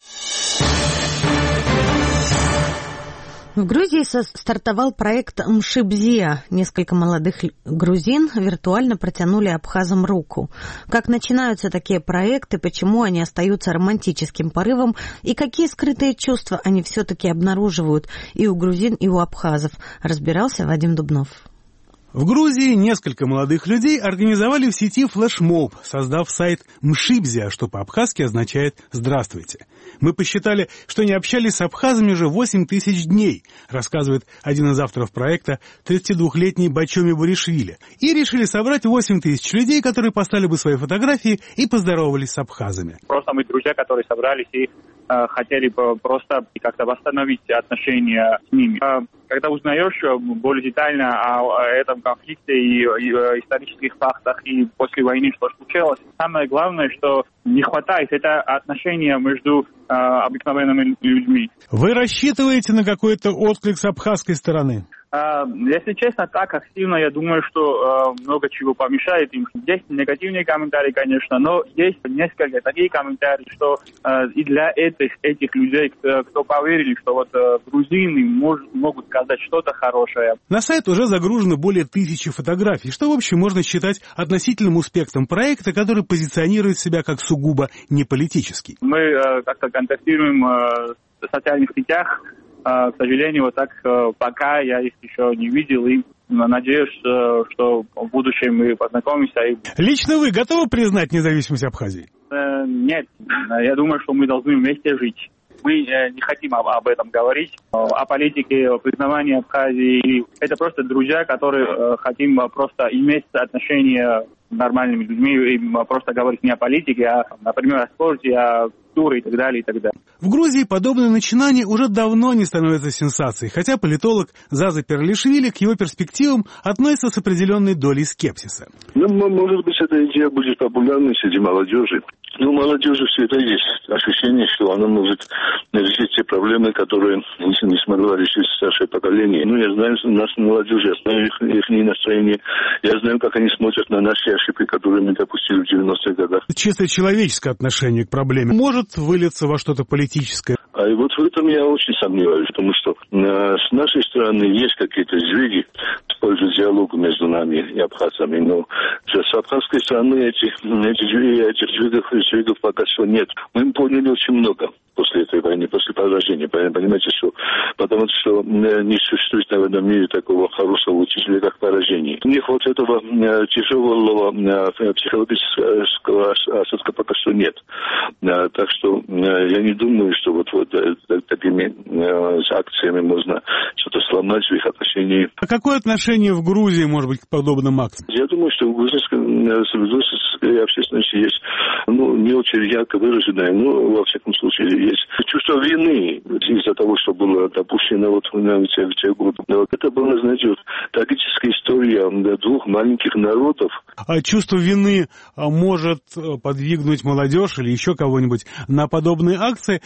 В Грузии стартовал проект «Мшибзия». Несколько молодых грузин виртуально протянули абхазам руку. Как начинаются такие проекты, почему они остаются романтическим порывом и какие скрытые чувства они все-таки обнаруживают и у грузин, и у абхазов, разбирался Вадим Дубнов. В Грузии несколько молодых людей организовали в сети флешмоб, создав сайт «Мшибзия», что по-абхазски означает «здравствуйте». Мы посчитали, что не общались с абхазами уже восемь тысяч дней, рассказывает один из авторов проекта, тридцатидвухлетний Бачоми Буришвили, и решили собрать восемь тысяч людей, которые поставили бы свои фотографии и поздоровались с абхазами. Просто мы друзья, которые собрались и э, хотели бы просто как-то восстановить отношения с ними. Э, когда узнаешь более детально о этом конфликте и, и исторических фактах, и после войны, что случилось, самое главное, что не хватает, это отношения между э, обыкновенными людьми. Вы рассчитываете на какой-то отклик с абхазской стороны? Uh, если честно, так активно, я думаю, что uh, много чего помешает им. Есть негативные комментарии, конечно, но есть несколько такие комментарии, что uh, и для этих, этих людей, кто, кто поверили, что вот uh, грузины мож, могут сказать что-то хорошее. На сайт уже загружено более тысячи фотографий, что в общем можно считать относительным успехом проекта, который позиционирует себя как сугубо неполитический. Мы uh, как-то контактируем uh, в социальных сетях. К сожалению, вот так пока я их еще не видел и надеюсь, что в будущем мы познакомимся. Лично вы готовы признать независимость Абхазии? Нет, я думаю, что мы должны вместе жить. Мы не хотим об этом говорить, о политике, о признании Абхазии. Это просто друзья, которые хотим просто иметь отношения с нормальными людьми и просто говорить не о политике, а, например, о спорте, о культуре и так далее, и так далее. В Грузии подобные начинания уже давно не становятся сенсацией, хотя политолог Заза Перлишвили к его перспективам относится с определенной долей скепсиса. Ну, может быть, эта идея будет популярной среди молодежи. Ну, у молодежи всегда есть ощущение, что она может решить те проблемы, которые не смогла решить старшее поколение. Ну, я знаю нашу молодежь, я знаю их, их настроение, я знаю, как они смотрят на наши ошибки, которые мы допустили в девяностых годах. Чисто человеческое отношение к проблеме может вылиться во что-то политическое? А и вот в этом я очень сомневаюсь, потому что э, с нашей стороны есть какие-то сдвиги в пользу диалога между нами и абхазцами, но с абхазской стороны этих, этих, этих сдвигов, сдвигов пока что нет. Мы поняли очень много после этой войны, после поражения. Понимаете, что потому что не существует в этом мире такого хорошего учителя, как поражение. У них вот этого тяжелого психологического осадка пока что нет. Так что я не думаю, что вот, вот такими акциями можно что-то сломать в их отношении. А какое отношение в Грузии, может быть, к подобным акциям? Я думаю, что в грузинской общественности есть, ну, не очень ярко выраженное, но, во всяком случае, есть чувство вины из-за того, что было допущено вот в те, в те годы. Но это была, знаете, вот, трагическая история двух маленьких народов. А чувство вины может подвигнуть молодежь или еще кого-нибудь на подобные акции,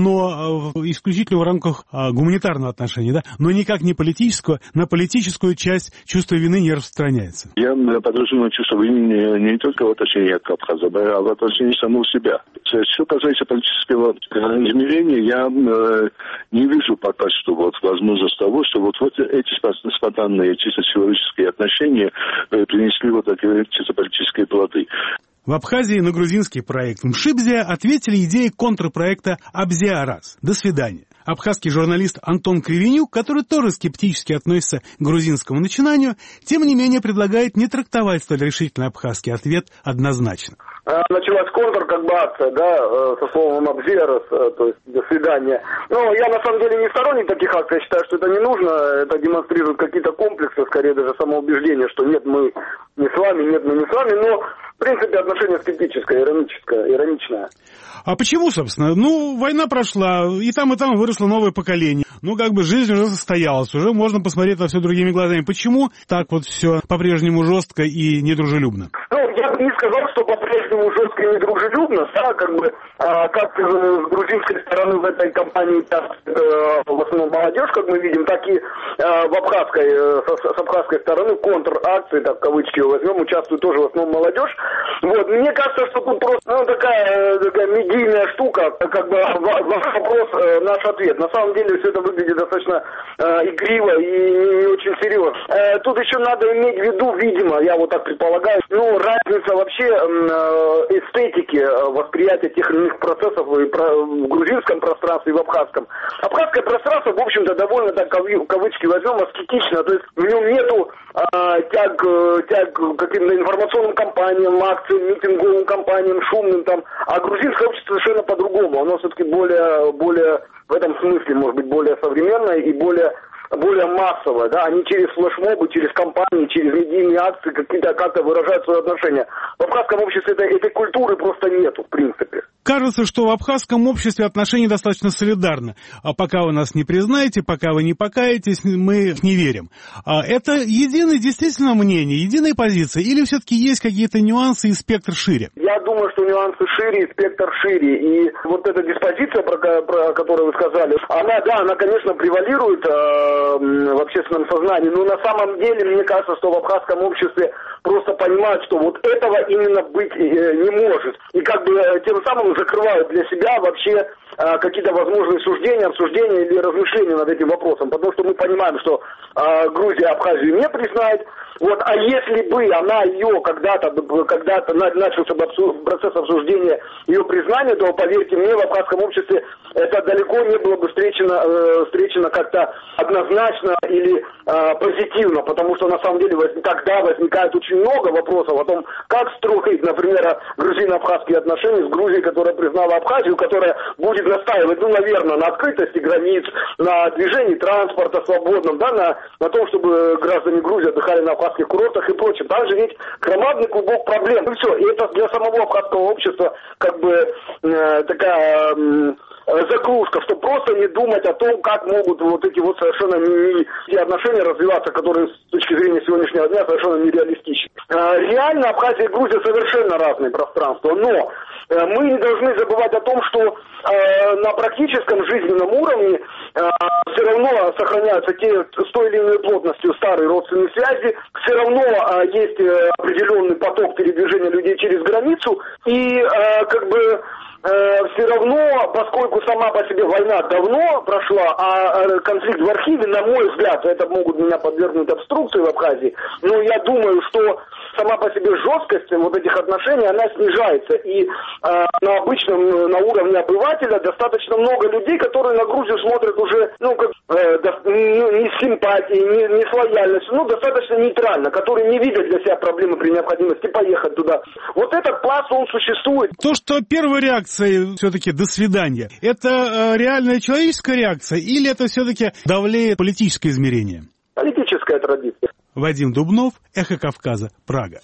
но исключительно в рамках гуманитарного отношения, да? Но никак не политического. На политическую часть чувство вины не распространяется. Я подразумеваю чувство вины не, не только в отношении к абхазам, а в отношении самого себя. Что касается политического измерения, я э, не вижу пока что вот возможность того, что вот, вот эти спонтанные чисто человеческие отношения э, принесли вот такие чисто политические плоды. В Абхазии на грузинский проект Мшибзия ответили идеей контрпроекта «Абзиарас». До свидания. Абхазский журналист Антон Кривенюк, который тоже скептически относится к грузинскому начинанию, тем не менее предлагает не трактовать столь решительный абхазский ответ однозначно. Началась контр, как бы, акция, да, со словом «Абзиарас», то есть «до свидания». Но я, на самом деле, не сторонник таких акций, я считаю, что это не нужно, это демонстрирует какие-то комплексы, скорее даже самоубеждение, что нет, мы не с вами, нет, мы не с вами, но, в принципе, отношение скептическое, ироническое, ироничное. А почему, собственно? Ну, война прошла, и там, и там выросло новое поколение. Ну, как бы жизнь уже состоялась, уже можно посмотреть на все другими глазами. Почему так вот все по-прежнему жестко и недружелюбно? Ну, я бы не сказал, что по-прежнему жестко и недружелюбно, да, как бы, а, как с грузинской стороны в этой кампании, так, э, в основном молодежь, как мы видим, так и э, в абхазской, э, с, с абхазской стороны контр-акции, так, кавычки возьмем, участвует тоже в основном молодежь. Вот, мне кажется, что тут просто, ну, такая, такая медийная штука, как бы, ваш вопрос, э, наш ответ. На самом деле все это выглядит достаточно э, игриво и не очень серьезно. Э, тут еще надо иметь в виду, видимо, я вот так предполагаю, ну, разница вообще э, эстетики, восприятия тех или иных процессов и про, в грузинском пространстве и в абхазском. Абхазское пространство, в общем-то, довольно, так, кавычки возьмем, аскетично, то есть в нем нету э, тяг, тяг к каким-то информационным кампаниям, акциям, митинговым кампаниям, шумным там, а грузинское общество совершенно по-другому, оно все-таки более, более, в этом смысле, может быть, более современное и более более массовое, да, они через флешмобы, через кампании, через медийные акции какие-то как-то выражают свои отношения. В абхазском обществе этой, этой культуры просто нету, в принципе. Кажется, что в абхазском обществе отношения достаточно солидарны. А пока вы нас не признаете, пока вы не покаетесь, мы не верим. А это единое действительно мнение, единая позиция, или все-таки есть какие-то нюансы и спектр шире? Я думаю, что нюансы шире и спектр шире. И вот эта диспозиция, про, про которую вы сказали, она, да, она, конечно, превалирует э, в общественном сознании, но на самом деле, мне кажется, что в абхазском обществе просто понимают, что вот этого именно быть э, не может. И как бы э, тем самым закрывают для себя вообще э, какие-то возможные суждения, обсуждения или размышления над этим вопросом. Потому что мы понимаем, что э, Грузия Абхазию не признает. Вот, а если бы она ее когда-то, когда-то начался бы процесс обсуждения ее признания, то, поверьте мне, в абхазском обществе это далеко не было бы встречено, э, встречено как-то однозначно или э, позитивно, потому что на самом деле возник, тогда возникает очень много вопросов о том, как строить, например, грузино-абхазские отношения с Грузией, которая признала Абхазию, которая будет настаивать, ну, наверное, на открытости границ, на движении транспорта свободном, да, на, на том, чтобы граждане Грузии отдыхали на абхазских курортах и прочее. Там же ведь громадный клубок проблем. И все. И это для самого абхазского общества как бы э, такая э, заглушка, чтобы просто не думать о том, как могут вот эти вот совершенно не, те отношения развиваться, которые с точки зрения сегодняшнего дня совершенно нереалистичны. Э, реально Абхазия и Грузия совершенно разные пространства, но э, мы не должны забывать о том, что э, на практическом жизненном уровне э, все равно сохраняются те с той или иной плотностью старые родственные связи, все равно э, есть э, определенный поток передвижения людей через границу, и э, как бы все равно, поскольку сама по себе война давно прошла, а конфликт в архиве, на мой взгляд, это могут меня подвергнуть обструкции в Абхазии, но я думаю, что сама по себе жесткость вот этих отношений, она снижается. И э, на обычном, на уровне обывателя достаточно много людей, которые на Грузию смотрят уже, ну, как, э, да, не с симпатией, не, не с лояльностью, ну, достаточно нейтрально, которые не видят для себя проблемы при необходимости поехать туда. Вот этот пласт, он существует. То, что первая реакция все-таки «до свидания», это э, реальная человеческая реакция или это все-таки давлеет политическое измерение? Политическая традиция. Вадим Дубнов, Эхо Кавказа, Прага.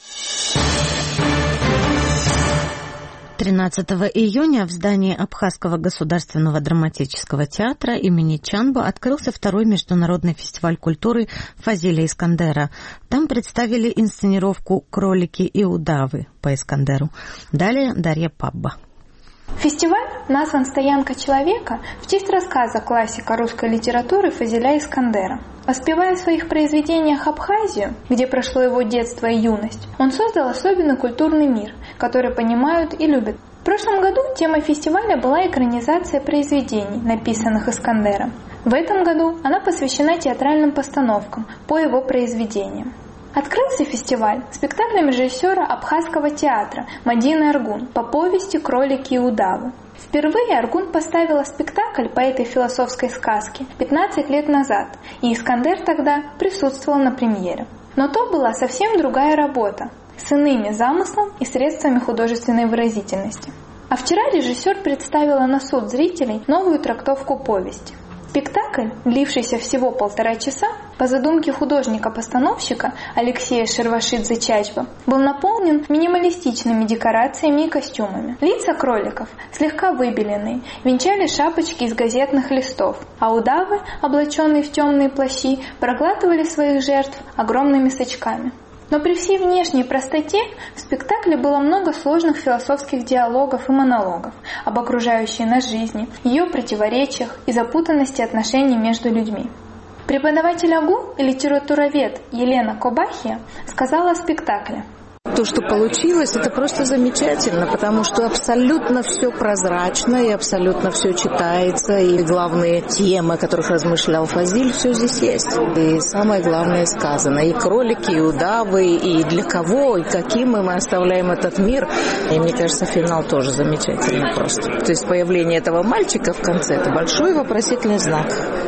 тринадцатого июня в здании Абхазского государственного драматического театра имени Чанба открылся второй международный фестиваль культуры Фазиля Искандера. Там представили инсценировку «Кролики и удавы» по Искандеру. Далее Дарья Пабба. Фестиваль назван «Стоянка человека» в честь рассказа классика русской литературы Фазиля Искандера. Воспевая в своих произведениях Абхазию, где прошло его детство и юность, он создал особенный культурный мир, который понимают и любят. В прошлом году темой фестиваля была экранизация произведений, написанных Искандером. В этом году она посвящена театральным постановкам по его произведениям. Открылся фестиваль спектаклем режиссера Абхазского театра Мадины Аргун по повести «Кролики и удавы». Впервые Аргун поставила спектакль по этой философской сказке пятнадцать лет назад, и Искандер тогда присутствовал на премьере. Но то была совсем другая работа, с иными замыслом и средствами художественной выразительности. А вчера режиссер представила на суд зрителей новую трактовку повести. Спектакль, длившийся всего полтора часа, по задумке художника-постановщика Алексея Шервашидзе-Чачба, был наполнен минималистичными декорациями и костюмами. Лица кроликов, слегка выбеленные, венчали шапочки из газетных листов, а удавы, облаченные в темные плащи, проглатывали своих жертв огромными сачками. Но при всей внешней простоте в спектакле было много сложных философских диалогов и монологов об окружающей нас жизни, ее противоречиях и запутанности отношений между людьми. Преподаватель АГУ и литературовед Елена Кобахия сказала о спектакле. То, что получилось, это просто замечательно, потому что абсолютно все прозрачно и абсолютно все читается, и главные темы, о которых размышлял Фазиль, все здесь есть. И самое главное сказано. И кролики, и удавы, и для кого, и каким мы оставляем этот мир. И мне кажется, финал тоже замечательный просто. То есть появление этого мальчика в конце – это большой вопросительный знак.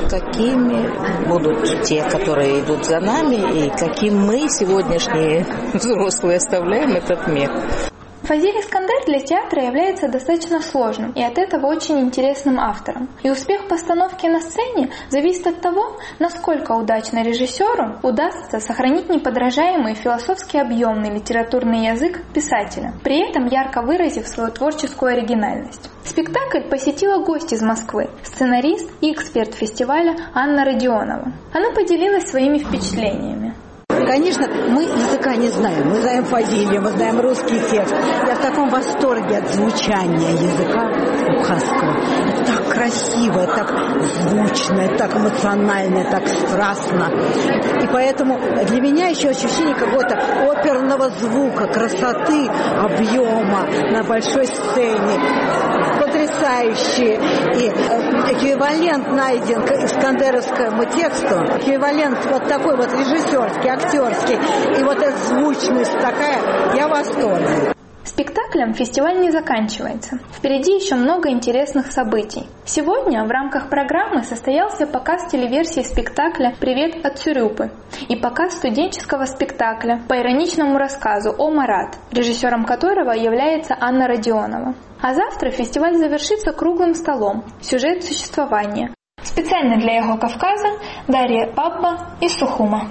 Какими будут те, которые идут за нами, и каким мы, сегодняшние взрослые, оставляем этот мир. Фазиль Искандер для театра является достаточно сложным и от этого очень интересным автором. И успех постановки на сцене зависит от того, насколько удачно режиссеру удастся сохранить неподражаемый философски объемный литературный язык писателя, при этом ярко выразив свою творческую оригинальность. Спектакль посетила гость из Москвы, сценарист и эксперт фестиваля Анна Родионова. Она поделилась своими впечатлениями. Конечно, мы языка не знаем. Мы знаем фазилию, мы знаем русский текст. Я в таком восторге от звучания языка абхазского. Это так красиво, так звучно, так эмоционально, так страстно. И поэтому для меня еще ощущение какого-то оперного звука, красоты, объема на большой сцене. Потрясающий. И эквивалент найден к искандеровскому тексту. Эквивалент вот такой вот режиссерский, актерский. И вот эта звучность такая, я в восторге. Спектаклем фестиваль не заканчивается. Впереди еще много интересных событий. Сегодня в рамках программы состоялся показ телеверсии спектакля «Привет от Цюрюпы» и показ студенческого спектакля по ироничному рассказу «О Марат», режиссером которого является Анна Родионова. А завтра фестиваль завершится круглым столом «Сюжет существования». Специально для «Эхо Кавказа» Дарья Бабба из Сухума.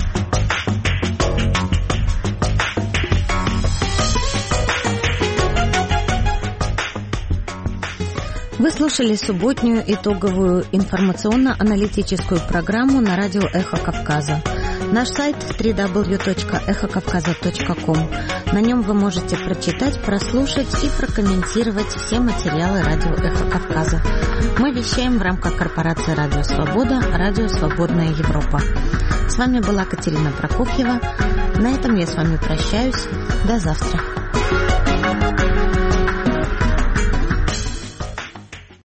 Вы слушали субботнюю итоговую информационно-аналитическую программу на радио «Эхо Кавказа». Наш сайт дабл ю дабл ю дабл ю точка эхо кавказа точка ком. На нем вы можете прочитать, прослушать и прокомментировать все материалы радио «Эхо Кавказа». Мы вещаем в рамках корпорации «Радио Свобода», «Радио Свободная Европа». С вами была Катерина Прокофьева. На этом я с вами прощаюсь. До завтра.